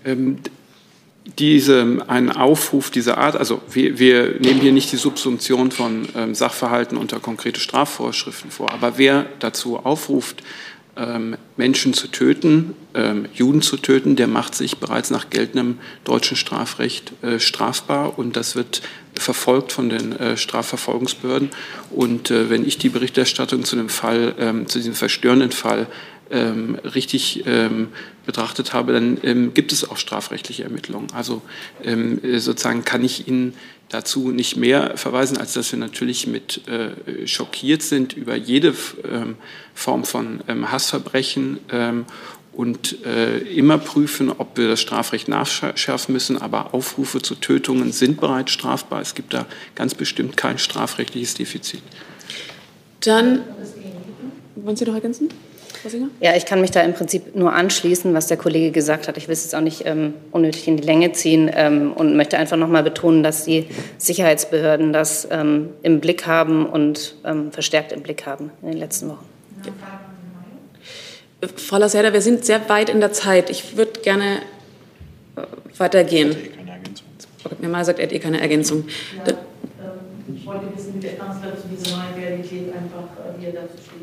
Speaker 7: Ein Aufruf dieser Art, also wir nehmen hier nicht die Subsumption von Sachverhalten unter konkrete Strafvorschriften vor, aber wer dazu aufruft, Menschen zu töten, Juden zu töten, der macht sich bereits nach geltendem deutschen Strafrecht strafbar, und das wird verfolgt von den Strafverfolgungsbehörden. Und wenn ich die Berichterstattung zu diesem verstörenden Fall richtig betrachtet habe, dann gibt es auch strafrechtliche Ermittlungen. Also sozusagen kann ich Ihnen dazu nicht mehr verweisen, als dass wir natürlich schockiert sind über jede Form von Hassverbrechen und immer prüfen, ob wir das Strafrecht nachschärfen müssen. Aber Aufrufe zu Tötungen sind bereits strafbar. Es gibt da ganz bestimmt kein strafrechtliches Defizit.
Speaker 1: Dann, wollen Sie noch ergänzen?
Speaker 6: Ja, ich kann mich da im Prinzip nur anschließen, was der Kollege gesagt hat. Ich will es jetzt auch nicht unnötig in die Länge ziehen und möchte einfach noch mal betonen, dass die Sicherheitsbehörden das im Blick haben und verstärkt im Blick haben in den letzten Wochen.
Speaker 1: Frau Lacerda, wir sind sehr weit in der Zeit. Ich würde gerne weitergehen. Herr Mayer sagt, er hat keine Ergänzung.
Speaker 4: Ja, ich wollte wissen, wie der Kanzler zu dieser neuen Realität einfach hier dazu steht.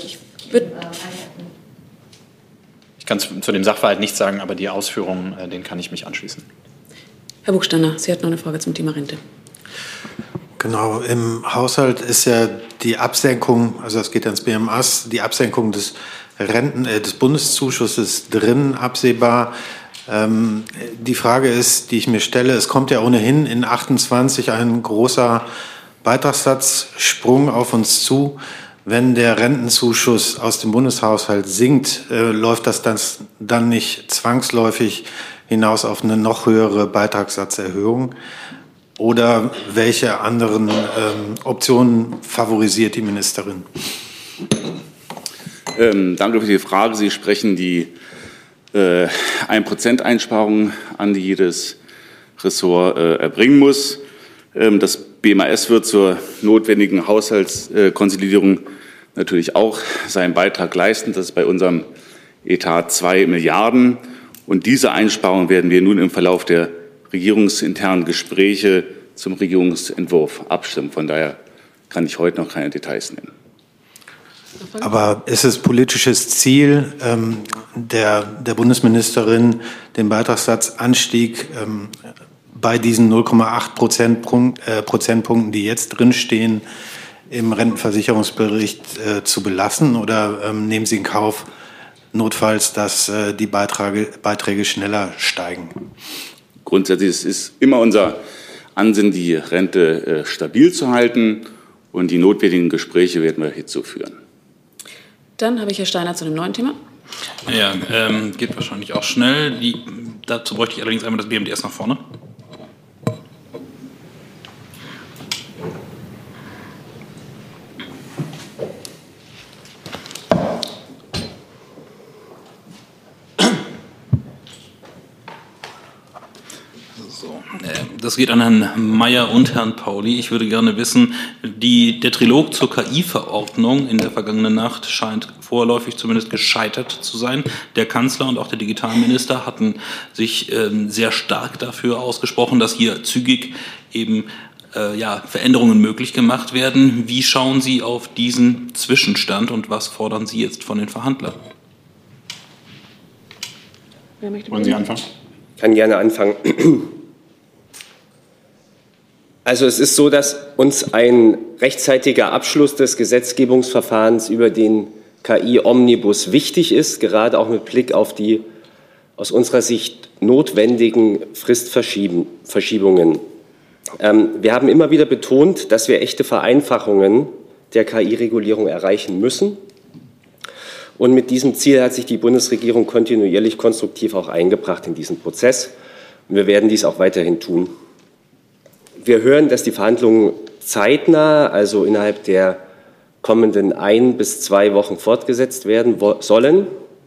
Speaker 2: Ich kann zu dem Sachverhalt nichts sagen, aber die Ausführungen, denen kann ich mich anschließen.
Speaker 1: Herr Buchsteiner, Sie hatten noch eine Frage zum Thema Rente.
Speaker 13: Genau, im Haushalt ist ja die Absenkung, also das geht ans BMAS, die Absenkung des Bundeszuschusses drin absehbar. Die Frage ist, die ich mir stelle, es kommt ja ohnehin in 28 ein großer Beitragssatzsprung auf uns zu. Wenn der Rentenzuschuss aus dem Bundeshaushalt sinkt, läuft das dann nicht zwangsläufig hinaus auf eine noch höhere Beitragssatzerhöhung? Oder welche anderen Optionen favorisiert die Ministerin?
Speaker 22: Danke für die Frage. Sie sprechen die 1%-Einsparung an, die jedes Ressort erbringen muss. Das BMAS wird zur notwendigen Haushaltskonsolidierung natürlich auch seinen Beitrag leisten. Das ist bei unserem Etat 2 Milliarden. Und diese Einsparungen werden wir nun im Verlauf der regierungsinternen Gespräche zum Regierungsentwurf abstimmen. Von daher kann ich heute noch keine Details nennen.
Speaker 13: Aber ist es politisches Ziel der Bundesministerin, den Beitragssatzanstieg bei diesen 0,8 Prozentpunkten, die jetzt drinstehen, im Rentenversicherungsbericht zu belassen? Oder nehmen Sie in Kauf, notfalls, dass die Beiträge schneller steigen?
Speaker 22: Grundsätzlich ist immer unser Ansinnen, die Rente stabil zu halten. Und die notwendigen Gespräche werden wir hierzu führen.
Speaker 1: Dann habe ich Herr Steiner zu einem neuen Thema.
Speaker 5: Ja, geht wahrscheinlich auch schnell. Dazu bräuchte ich allerdings einmal das BMDS nach vorne. Das geht an Herrn Mayer und Herrn Pauli. Ich würde gerne wissen, der Trilog zur KI-Verordnung in der vergangenen Nacht scheint vorläufig zumindest gescheitert zu sein. Der Kanzler und auch der Digitalminister hatten sich sehr stark dafür ausgesprochen, dass hier zügig eben Veränderungen möglich gemacht werden. Wie schauen Sie auf diesen Zwischenstand und was fordern Sie jetzt von den Verhandlern?
Speaker 2: Wollen Sie anfangen?
Speaker 10: Ich kann gerne anfangen. Also es ist so, dass uns ein rechtzeitiger Abschluss des Gesetzgebungsverfahrens über den KI-Omnibus wichtig ist, gerade auch mit Blick auf die aus unserer Sicht notwendigen Fristverschiebungen. Wir haben immer wieder betont, dass wir echte Vereinfachungen der KI-Regulierung erreichen müssen. Und mit diesem Ziel hat sich die Bundesregierung kontinuierlich konstruktiv auch eingebracht in diesen Prozess. Und wir werden dies auch weiterhin tun. Wir hören, dass die Verhandlungen zeitnah, also innerhalb der kommenden 1 bis 2 Wochen fortgesetzt werden sollen.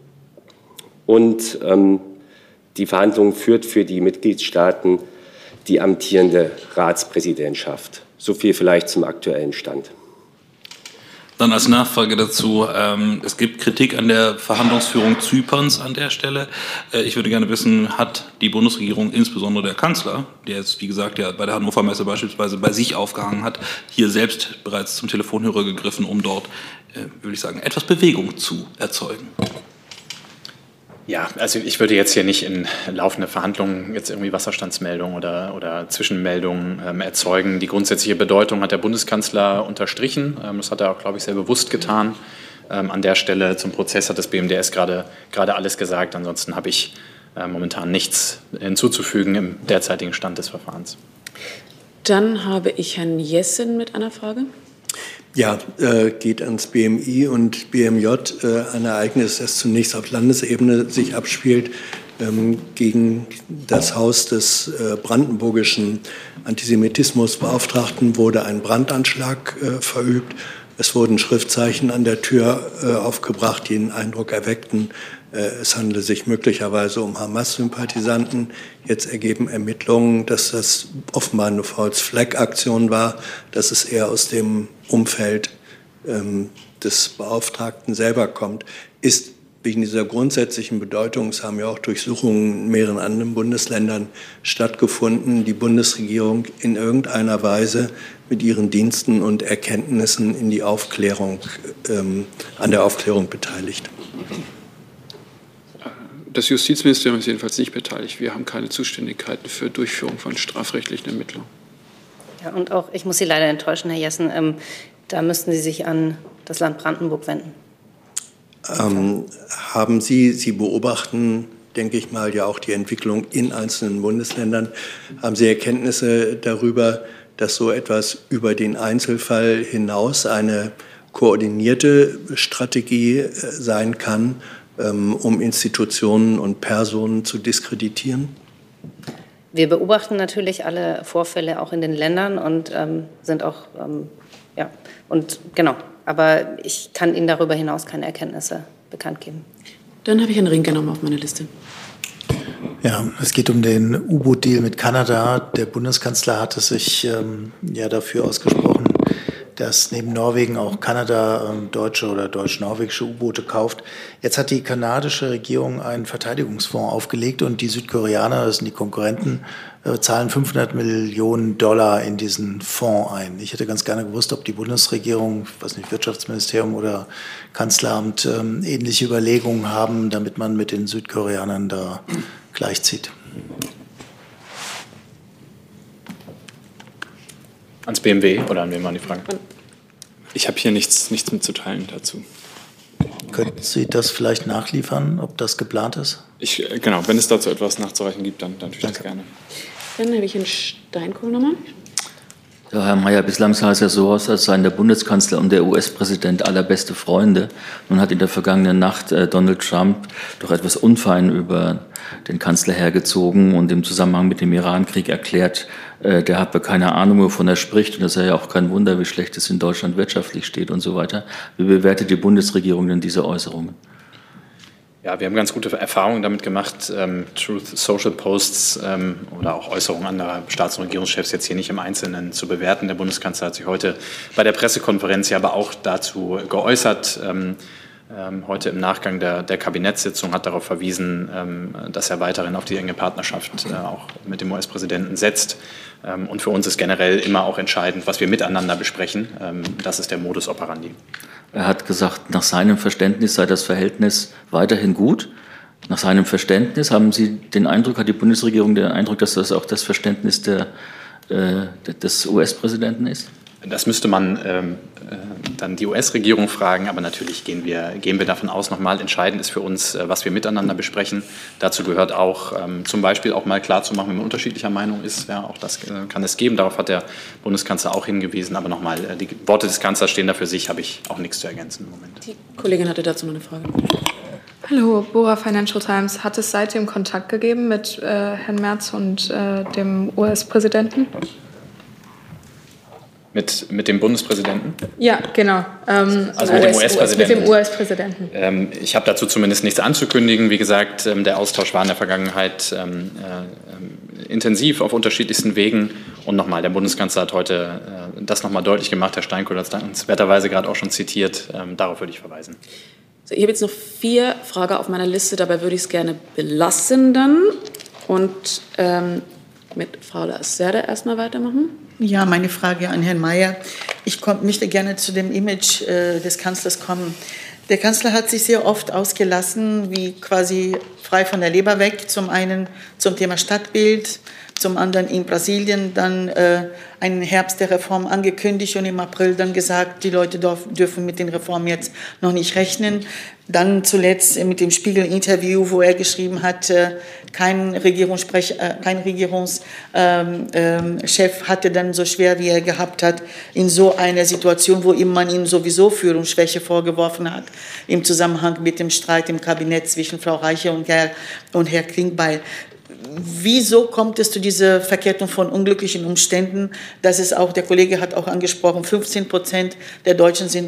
Speaker 10: Und die Verhandlungen führt für die Mitgliedstaaten die amtierende Ratspräsidentschaft. So viel vielleicht zum aktuellen Stand.
Speaker 5: Dann als Nachfrage dazu, es gibt Kritik an der Verhandlungsführung Zyperns an der Stelle. Ich würde gerne wissen, hat die Bundesregierung, insbesondere der Kanzler, der jetzt, wie gesagt, ja bei der Hannover Messe beispielsweise bei sich aufgehangen hat, hier selbst bereits zum Telefonhörer gegriffen, um dort, würde ich sagen, etwas Bewegung zu erzeugen?
Speaker 2: Ja, also ich würde jetzt hier nicht in laufende Verhandlungen jetzt irgendwie Wasserstandsmeldungen oder Zwischenmeldungen erzeugen. Die grundsätzliche Bedeutung hat der Bundeskanzler unterstrichen. Das hat er auch, glaube ich, sehr bewusst getan. An der Stelle zum Prozess hat das BMDS gerade alles gesagt. Ansonsten habe ich momentan nichts hinzuzufügen im derzeitigen Stand des Verfahrens.
Speaker 1: Dann habe ich Herrn Jessen mit einer Frage.
Speaker 23: Ja, geht ans BMI und BMJ, ein Ereignis, das zunächst auf Landesebene sich abspielt. Gegen das Haus des brandenburgischen Antisemitismusbeauftragten wurde ein Brandanschlag verübt. Es wurden Schriftzeichen an der Tür aufgebracht, die den Eindruck erweckten, es handele sich möglicherweise um Hamas-Sympathisanten. Jetzt ergeben Ermittlungen, dass das offenbar eine False-Flag-Aktion war, dass es eher aus dem Umfeld des Beauftragten selber kommt. Ist wegen dieser grundsätzlichen Bedeutung, es haben ja auch Durchsuchungen in mehreren anderen Bundesländern stattgefunden, die Bundesregierung in irgendeiner Weise mit ihren Diensten und Erkenntnissen in die Aufklärung, an der Aufklärung beteiligt?
Speaker 7: Das Justizministerium ist jedenfalls nicht beteiligt. Wir haben keine Zuständigkeiten für Durchführung von strafrechtlichen Ermittlungen.
Speaker 6: Ja, und auch, ich muss Sie leider enttäuschen, Herr Jessen, da müssten Sie sich an das Land Brandenburg wenden.
Speaker 23: Haben Sie beobachten, denke ich mal, ja auch die Entwicklung in einzelnen Bundesländern. Haben Sie Erkenntnisse darüber, dass so etwas über den Einzelfall hinaus eine koordinierte Strategie sein kann, um Institutionen und Personen zu diskreditieren?
Speaker 6: Wir beobachten natürlich alle Vorfälle auch in den Ländern und sind auch, und genau, aber ich kann Ihnen darüber hinaus keine Erkenntnisse bekannt geben.
Speaker 1: Dann habe ich Herrn Rinke nochmal auf meiner Liste.
Speaker 9: Ja, es geht um den U-Boot-Deal mit Kanada. Der Bundeskanzler hatte sich dafür ausgesprochen, dass neben Norwegen auch Kanada deutsche oder deutsch-norwegische U-Boote kauft. Jetzt hat die kanadische Regierung einen Verteidigungsfonds aufgelegt und die Südkoreaner, das sind die Konkurrenten, zahlen $500 Millionen in diesen Fonds ein. Ich hätte ganz gerne gewusst, ob die Bundesregierung, Wirtschaftsministerium oder Kanzleramt ähnliche Überlegungen haben, damit man mit den Südkoreanern da gleichzieht.
Speaker 2: Ans BMW oder an wen waren die Fragen?
Speaker 7: Ich habe hier nichts mitzuteilen dazu.
Speaker 9: Könnten Sie das vielleicht nachliefern, ob das geplant ist?
Speaker 7: Genau, wenn es dazu etwas nachzureichen gibt, dann tue ich das gerne.
Speaker 1: Dann habe ich Herrn Steinkohl nochmal.
Speaker 16: Ja, Herr Mayer, bislang sah es ja so aus, als seien der Bundeskanzler und der US-Präsident allerbeste Freunde. Nun hat in der vergangenen Nacht Donald Trump doch etwas unfein über den Kanzler hergezogen und im Zusammenhang mit dem Iran-Krieg erklärt, der habe keine Ahnung, wovon er spricht. Und das sei ja auch kein Wunder, wie schlecht es in Deutschland wirtschaftlich steht und so weiter. Wie bewertet die Bundesregierung denn diese Äußerungen?
Speaker 2: Ja, wir haben ganz gute Erfahrungen damit gemacht, Truth Social Posts oder auch Äußerungen anderer Staats- und Regierungschefs jetzt hier nicht im Einzelnen zu bewerten. Der Bundeskanzler hat sich heute bei der Pressekonferenz ja aber auch dazu geäußert. Heute im Nachgang der Kabinettssitzung hat darauf verwiesen, dass er weiterhin auf die enge Partnerschaft auch mit dem US-Präsidenten setzt. Und für uns ist generell immer auch entscheidend, was wir miteinander besprechen. Das ist der Modus operandi.
Speaker 16: Er hat gesagt, nach seinem Verständnis sei das Verhältnis weiterhin gut. Nach seinem Verständnis, haben Sie den Eindruck, hat die Bundesregierung den Eindruck, dass das auch das Verständnis des US-Präsidenten ist?
Speaker 2: Das müsste man dann die US-Regierung fragen, aber natürlich gehen wir davon aus, nochmal entscheidend ist für uns, was wir miteinander besprechen. Dazu gehört auch zum Beispiel auch mal klarzumachen, wenn man unterschiedlicher Meinung ist. Ja, auch das kann es geben. Darauf hat der Bundeskanzler auch hingewiesen. Aber nochmal, die Worte des Kanzlers stehen da für sich, habe ich auch nichts zu ergänzen im Moment.
Speaker 1: Die Kollegin hatte dazu noch eine Frage.
Speaker 11: Hallo, Bora Financial Times. Hat es seitdem Kontakt gegeben mit Herrn Merz und dem US-Präsidenten?
Speaker 2: Mit dem Bundespräsidenten?
Speaker 11: Ja, genau.
Speaker 2: Also mit dem US-Präsidenten.
Speaker 11: Mit dem US-Präsidenten.
Speaker 2: Ich habe dazu zumindest nichts anzukündigen. Wie gesagt, der Austausch war in der Vergangenheit intensiv auf unterschiedlichsten Wegen. Und nochmal, der Bundeskanzler hat heute das nochmal deutlich gemacht. Herr Steinkohl hat es dankenswerterweise gerade auch schon zitiert. Darauf würde ich verweisen.
Speaker 1: So, ich habe jetzt noch 4 Fragen auf meiner Liste. Dabei würde ich es gerne belassen dann. Und mit Frau Lacerda erstmal weitermachen.
Speaker 4: Ja, meine Frage an Herrn Mayer. Ich möchte gerne zu dem Image des Kanzlers kommen. Der Kanzler hat sich sehr oft ausgelassen, wie quasi frei von der Leber weg. Zum einen zum Thema Stadtbild, zum anderen in Brasilien dann einen Herbst der Reform angekündigt und im April dann gesagt, die Leute dürfen mit den Reformen jetzt noch nicht rechnen. Dann zuletzt mit dem Spiegel-Interview, wo er geschrieben hat, kein Regierungschef hatte dann so schwer, wie er gehabt hat, in so einer Situation, wo man ihm sowieso Führungsschwäche vorgeworfen hat, im Zusammenhang mit dem Streit im Kabinett zwischen Frau Reiche und Herr Klingbeil. Wieso kommt es zu dieser Verkettung von unglücklichen Umständen, dass es auch, der Kollege hat auch angesprochen, 15% der Deutschen sind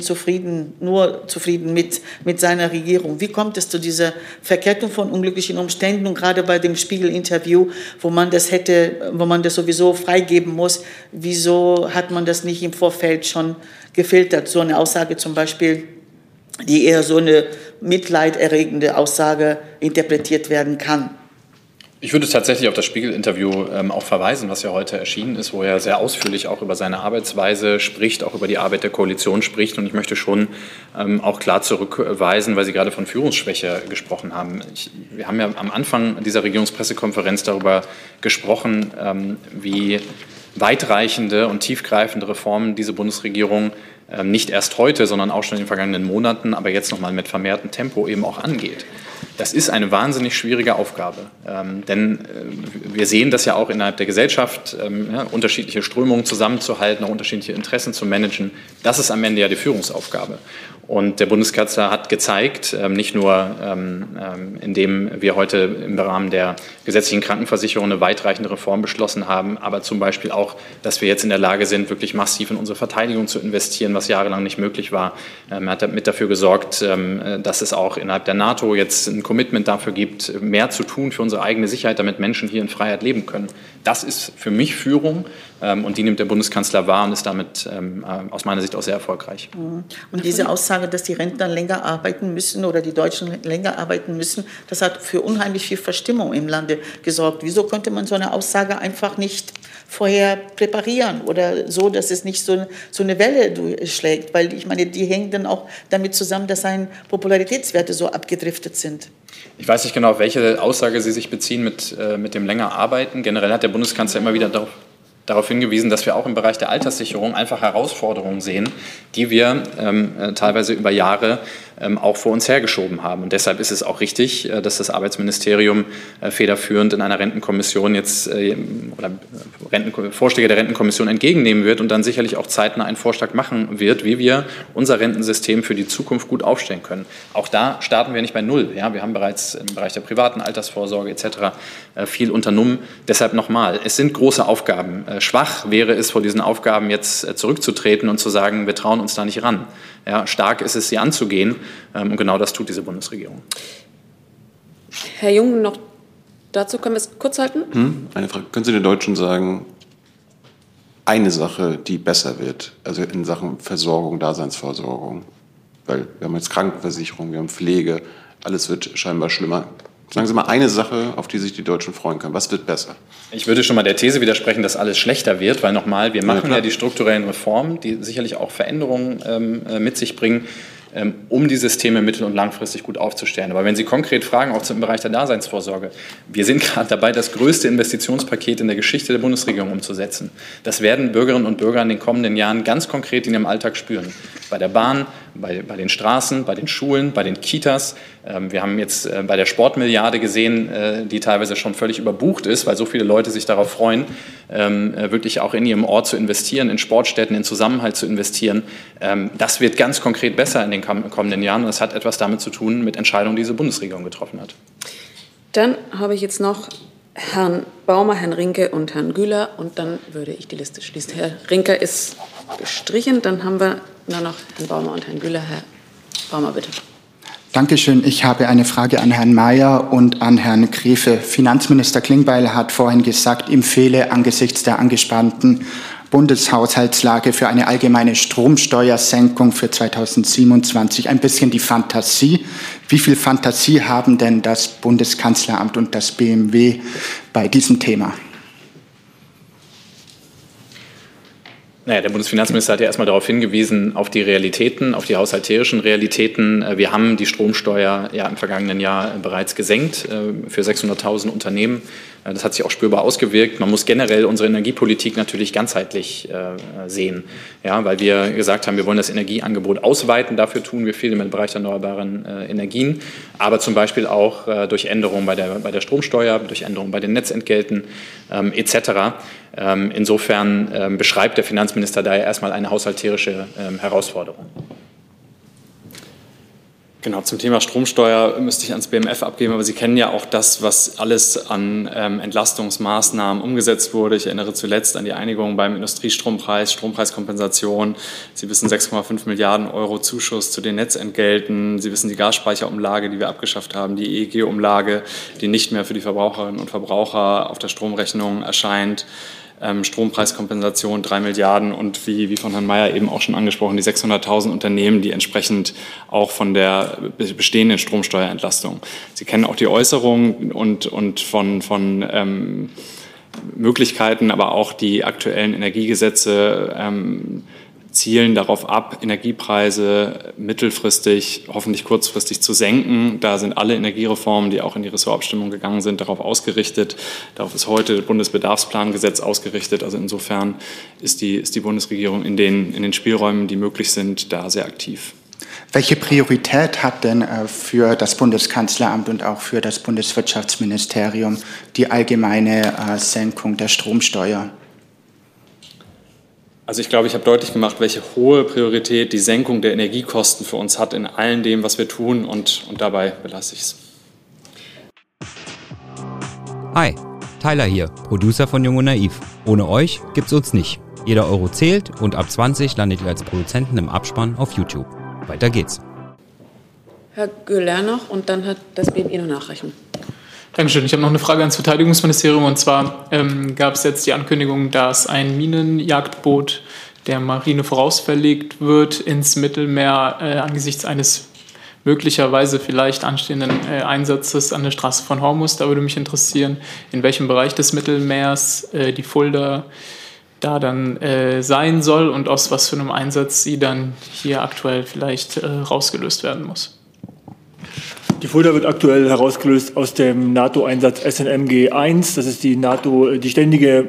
Speaker 4: nur zufrieden mit seiner Regierung. Wie kommt es zu dieser Verkettung von unglücklichen Umständen und gerade bei dem Spiegel-Interview, wo man das sowieso freigeben muss, wieso hat man das nicht im Vorfeld schon gefiltert? So eine Aussage zum Beispiel, die eher so eine mitleiderregende Aussage interpretiert werden kann.
Speaker 2: Ich würde tatsächlich auf das Spiegel-Interview auch verweisen, was ja heute erschienen ist, wo er sehr ausführlich auch über seine Arbeitsweise spricht, auch über die Arbeit der Koalition spricht. Und ich möchte schon auch klar zurückweisen, weil Sie gerade von Führungsschwäche gesprochen haben. Wir haben ja am Anfang dieser Regierungspressekonferenz darüber gesprochen, wie weitreichende und tiefgreifende Reformen diese Bundesregierung nicht erst heute, sondern auch schon in den vergangenen Monaten, aber jetzt noch mal mit vermehrtem Tempo eben auch angeht. Das ist eine wahnsinnig schwierige Aufgabe, denn wir sehen das ja auch innerhalb der Gesellschaft, unterschiedliche Strömungen zusammenzuhalten, auch unterschiedliche Interessen zu managen. Das ist am Ende ja die Führungsaufgabe. Und der Bundeskanzler hat gezeigt, nicht nur indem wir heute im Rahmen der gesetzlichen Krankenversicherung eine weitreichende Reform beschlossen haben, aber zum Beispiel auch, dass wir jetzt in der Lage sind, wirklich massiv in unsere Verteidigung zu investieren, was jahrelang nicht möglich war. Er hat damit dafür gesorgt, dass es auch innerhalb der NATO jetzt ein Commitment dafür gibt, mehr zu tun für unsere eigene Sicherheit, damit Menschen hier in Freiheit leben können. Das ist für mich Führung und die nimmt der Bundeskanzler wahr und ist damit aus meiner Sicht auch sehr erfolgreich.
Speaker 4: Und diese Aussage, dass die Rentner länger arbeiten müssen oder die Deutschen länger arbeiten müssen, das hat für unheimlich viel Verstimmung im Lande gesorgt. Wieso konnte man so eine Aussage einfach nicht vorher präparieren oder so, dass es nicht so eine Welle durchschlägt? Weil ich meine, die hängen dann auch damit zusammen, dass seine Popularitätswerte so abgedriftet sind.
Speaker 2: Ich weiß nicht genau, auf welche Aussage Sie sich beziehen mit dem länger Arbeiten. Generell hat der Bundeskanzler immer wieder darauf hingewiesen, dass wir auch im Bereich der Alterssicherung einfach Herausforderungen sehen, die wir teilweise über Jahre auch vor uns hergeschoben haben. Und deshalb ist es auch richtig, dass das Arbeitsministerium federführend in einer Rentenkommission jetzt oder Vorschläge der Rentenkommission entgegennehmen wird und dann sicherlich auch zeitnah einen Vorschlag machen wird, wie wir unser Rentensystem für die Zukunft gut aufstellen können. Auch da starten wir nicht bei Null. Ja? Wir haben bereits im Bereich der privaten Altersvorsorge etc. viel unternommen. Deshalb nochmal, es sind große Aufgaben. Schwach wäre es, vor diesen Aufgaben jetzt zurückzutreten und zu sagen, wir trauen uns da nicht ran. Ja, stark ist es, sie anzugehen. Und genau das tut diese Bundesregierung.
Speaker 1: Herr Jung, noch dazu können wir es kurz halten?
Speaker 8: Eine Frage. Können Sie den Deutschen sagen, eine Sache, die besser wird, also in Sachen Versorgung, Daseinsvorsorgung? Weil wir haben jetzt Krankenversicherung, wir haben Pflege, alles wird scheinbar schlimmer. Sagen Sie mal eine Sache, auf die sich die Deutschen freuen können. Was wird besser?
Speaker 2: Ich würde schon mal der These widersprechen, dass alles schlechter wird, weil nochmal, wir machen ja die strukturellen Reformen, die sicherlich auch Veränderungen mit sich bringen, um die Systeme mittel- und langfristig gut aufzustellen. Aber wenn Sie konkret fragen, auch zum Bereich der Daseinsvorsorge, wir sind gerade dabei, das größte Investitionspaket in der Geschichte der Bundesregierung umzusetzen. Das werden Bürgerinnen und Bürger in den kommenden Jahren ganz konkret in ihrem Alltag spüren. Bei der Bahn, bei den Straßen, bei den Schulen, bei den Kitas. Wir haben jetzt bei der Sportmilliarde gesehen, die teilweise schon völlig überbucht ist, weil so viele Leute sich darauf freuen, wirklich auch in ihrem Ort zu investieren, in Sportstätten, in Zusammenhalt zu investieren. Das wird ganz konkret besser in den kommenden Jahren. Und das hat etwas damit zu tun mit Entscheidungen, die diese Bundesregierung getroffen hat.
Speaker 1: Dann habe ich jetzt noch Herrn Baumer, Herrn Rinke und Herrn Güler. Und dann würde ich die Liste schließen. Herr Rinke ist gestrichen. Dann haben wir nur noch Herrn Baumer und Herrn Güler. Herr Baumer, bitte.
Speaker 18: Dankeschön. Ich habe eine Frage an Herrn Mayer und an Herrn Graefe. Finanzminister Klingbeil hat vorhin gesagt, ihm fehle angesichts der angespannten Bundeshaushaltslage für eine allgemeine Stromsteuersenkung für 2027 ein bisschen die Fantasie. Wie viel Fantasie haben denn das Bundeskanzleramt und das BMW bei diesem Thema?
Speaker 2: Naja, der Bundesfinanzminister hat ja erstmal darauf hingewiesen, auf die Realitäten, auf die haushalterischen Realitäten. Wir haben die Stromsteuer ja im vergangenen Jahr bereits gesenkt für 600.000 Unternehmen. Das hat sich auch spürbar ausgewirkt. Man muss generell unsere Energiepolitik natürlich ganzheitlich sehen, ja, weil wir gesagt haben, wir wollen das Energieangebot ausweiten. Dafür tun wir viel im Bereich der erneuerbaren Energien, aber zum Beispiel auch durch Änderungen bei der Stromsteuer, durch Änderungen bei den Netzentgelten etc. Insofern beschreibt der Finanzminister daher erstmal eine haushalterische Herausforderung.
Speaker 12: Genau, zum Thema Stromsteuer müsste ich ans BMF abgeben, aber Sie kennen ja auch das, was alles an Entlastungsmaßnahmen umgesetzt wurde. Ich erinnere zuletzt an die Einigung beim Industriestrompreis, Strompreiskompensation. Sie wissen 6,5 Milliarden Euro Zuschuss zu den Netzentgelten. Sie wissen die Gasspeicherumlage, die wir abgeschafft haben, die EEG-Umlage, die nicht mehr für die Verbraucherinnen und Verbraucher auf der Stromrechnung erscheint. Strompreiskompensation 3 Milliarden und wie von Herrn Mayer eben auch schon angesprochen, die 600.000 Unternehmen, die entsprechend auch von der bestehenden Stromsteuerentlastung. Sie kennen auch die Äußerungen und von Möglichkeiten, aber auch die aktuellen Energiegesetze zielen darauf ab, Energiepreise mittelfristig, hoffentlich kurzfristig zu senken. Da sind alle Energiereformen, die auch in die Ressortabstimmung gegangen sind, darauf ausgerichtet. Darauf ist heute das Bundesbedarfsplangesetz ausgerichtet. Also insofern ist die Bundesregierung in den Spielräumen, die möglich sind, da sehr aktiv.
Speaker 18: Welche Priorität hat denn für das Bundeskanzleramt und auch für das Bundeswirtschaftsministerium die allgemeine Senkung der Stromsteuer?
Speaker 12: Also ich glaube, ich habe deutlich gemacht, welche hohe Priorität die Senkung der Energiekosten für uns hat in allem dem, was wir tun, und dabei belasse ich es.
Speaker 14: Hi, Tyler hier, Producer von Jung und Naiv. Ohne euch gibt's uns nicht. Jeder Euro zählt und ab 20 landet ihr als Produzenten im Abspann auf YouTube. Weiter geht's.
Speaker 1: Herr Güller noch und dann hat das BMI noch Nachreichung.
Speaker 19: Dankeschön. Ich habe noch eine Frage ans Verteidigungsministerium. Und zwar gab es jetzt die Ankündigung, dass ein Minenjagdboot der Marine vorausverlegt wird ins Mittelmeer angesichts eines möglicherweise vielleicht anstehenden Einsatzes an der Straße von Hormuz. Da würde mich interessieren, in welchem Bereich des Mittelmeers die Fulda da dann sein soll und aus was für einem Einsatz sie dann hier aktuell vielleicht rausgelöst werden muss.
Speaker 15: Die Fulda wird aktuell herausgelöst aus dem NATO-Einsatz SNMG 1. Das ist die NATO, die ständige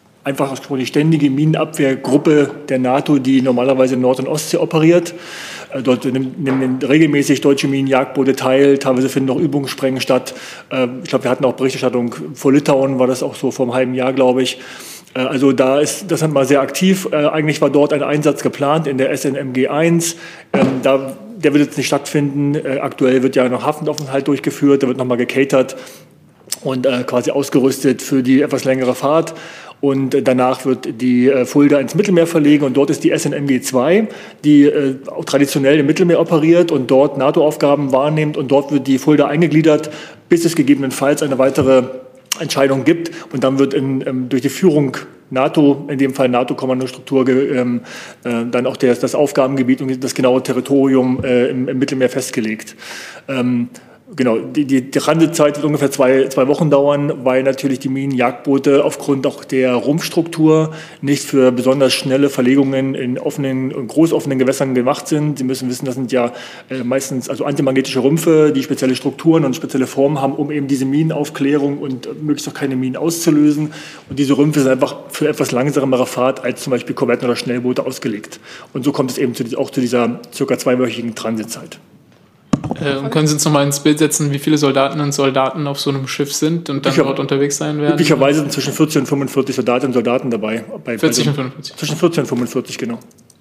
Speaker 15: Minenabwehrgruppe der NATO, die normalerweise in Nord- und Ostsee operiert. Dort nehmen regelmäßig deutsche Minenjagdboote teil, teilweise finden auch Übungssprengen statt. Ich glaube, wir hatten auch Berichterstattung vor Litauen, war das auch so vor einem halben Jahr, glaube ich. Also da ist das mal sehr aktiv. Eigentlich war dort ein Einsatz geplant in der SNMG 1. Der wird jetzt nicht stattfinden. Aktuell wird ja noch Hafenaufenthalt durchgeführt, da wird nochmal gecatert und quasi ausgerüstet für die etwas längere Fahrt. Und danach wird die Fulda ins Mittelmeer verlegen und dort ist die SNMG 2, die auch traditionell im Mittelmeer operiert und dort NATO-Aufgaben wahrnimmt. Und dort wird die Fulda eingegliedert, bis es gegebenenfalls eine weitere Entscheidung gibt. Und dann wird durch die Führung NATO, in dem Fall NATO-Kommandostruktur, dann auch das Aufgabengebiet und das genaue Territorium im Mittelmeer festgelegt. Genau, die Transitzeit wird ungefähr zwei Wochen dauern, weil natürlich die Minenjagdboote aufgrund auch der Rumpfstruktur nicht für besonders schnelle Verlegungen in großoffenen Gewässern gemacht sind. Sie müssen wissen, das sind ja meistens also antimagnetische Rümpfe, die spezielle Strukturen und spezielle Formen haben, um eben diese Minenaufklärung und möglichst auch keine Minen auszulösen. Und diese Rümpfe sind einfach für etwas langsamere Fahrt als zum Beispiel Korvetten oder Schnellboote ausgelegt. Und so kommt es eben auch zu dieser circa zweiwöchigen Transitzeit.
Speaker 19: Können Sie uns noch mal ins Bild setzen, wie viele Soldatinnen und Soldaten auf so einem Schiff sind und dann dort unterwegs sein werden?
Speaker 15: Üblicherweise sind zwischen 40 und 45 Soldatinnen und Soldaten dabei.
Speaker 19: 40 und 45?
Speaker 15: Zwischen 40 und 45, genau.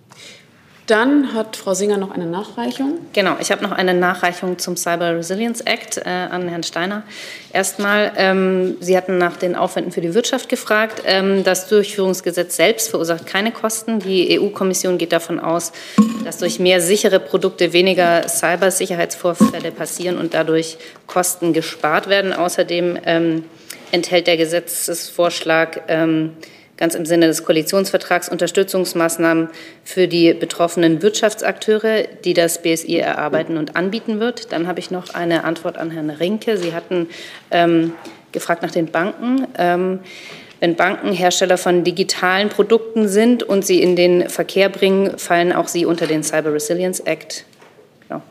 Speaker 1: Dann hat Frau Singer noch eine Nachreichung.
Speaker 6: Genau, ich habe noch eine Nachreichung zum Cyber Resilience Act an Herrn Steiner. Erstmal, Sie hatten nach den Aufwänden für die Wirtschaft gefragt. Das Durchführungsgesetz selbst verursacht keine Kosten. Die EU-Kommission geht davon aus, dass durch mehr sichere Produkte weniger Cybersicherheitsvorfälle passieren und dadurch Kosten gespart werden. Außerdem enthält der Gesetzesvorschlag ganz im Sinne des Koalitionsvertrags Unterstützungsmaßnahmen für die betroffenen Wirtschaftsakteure, die das BSI erarbeiten und anbieten wird. Dann habe ich noch eine Antwort an Herrn Rinke. Sie hatten gefragt nach den Banken. Wenn Banken Hersteller von digitalen Produkten sind und sie in den Verkehr bringen, fallen auch sie unter den Cyber Resilience Act. Genau.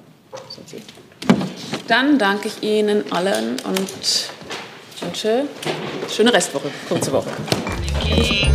Speaker 1: Dann danke ich Ihnen allen und wünsche schöne Restwoche, kurze Woche.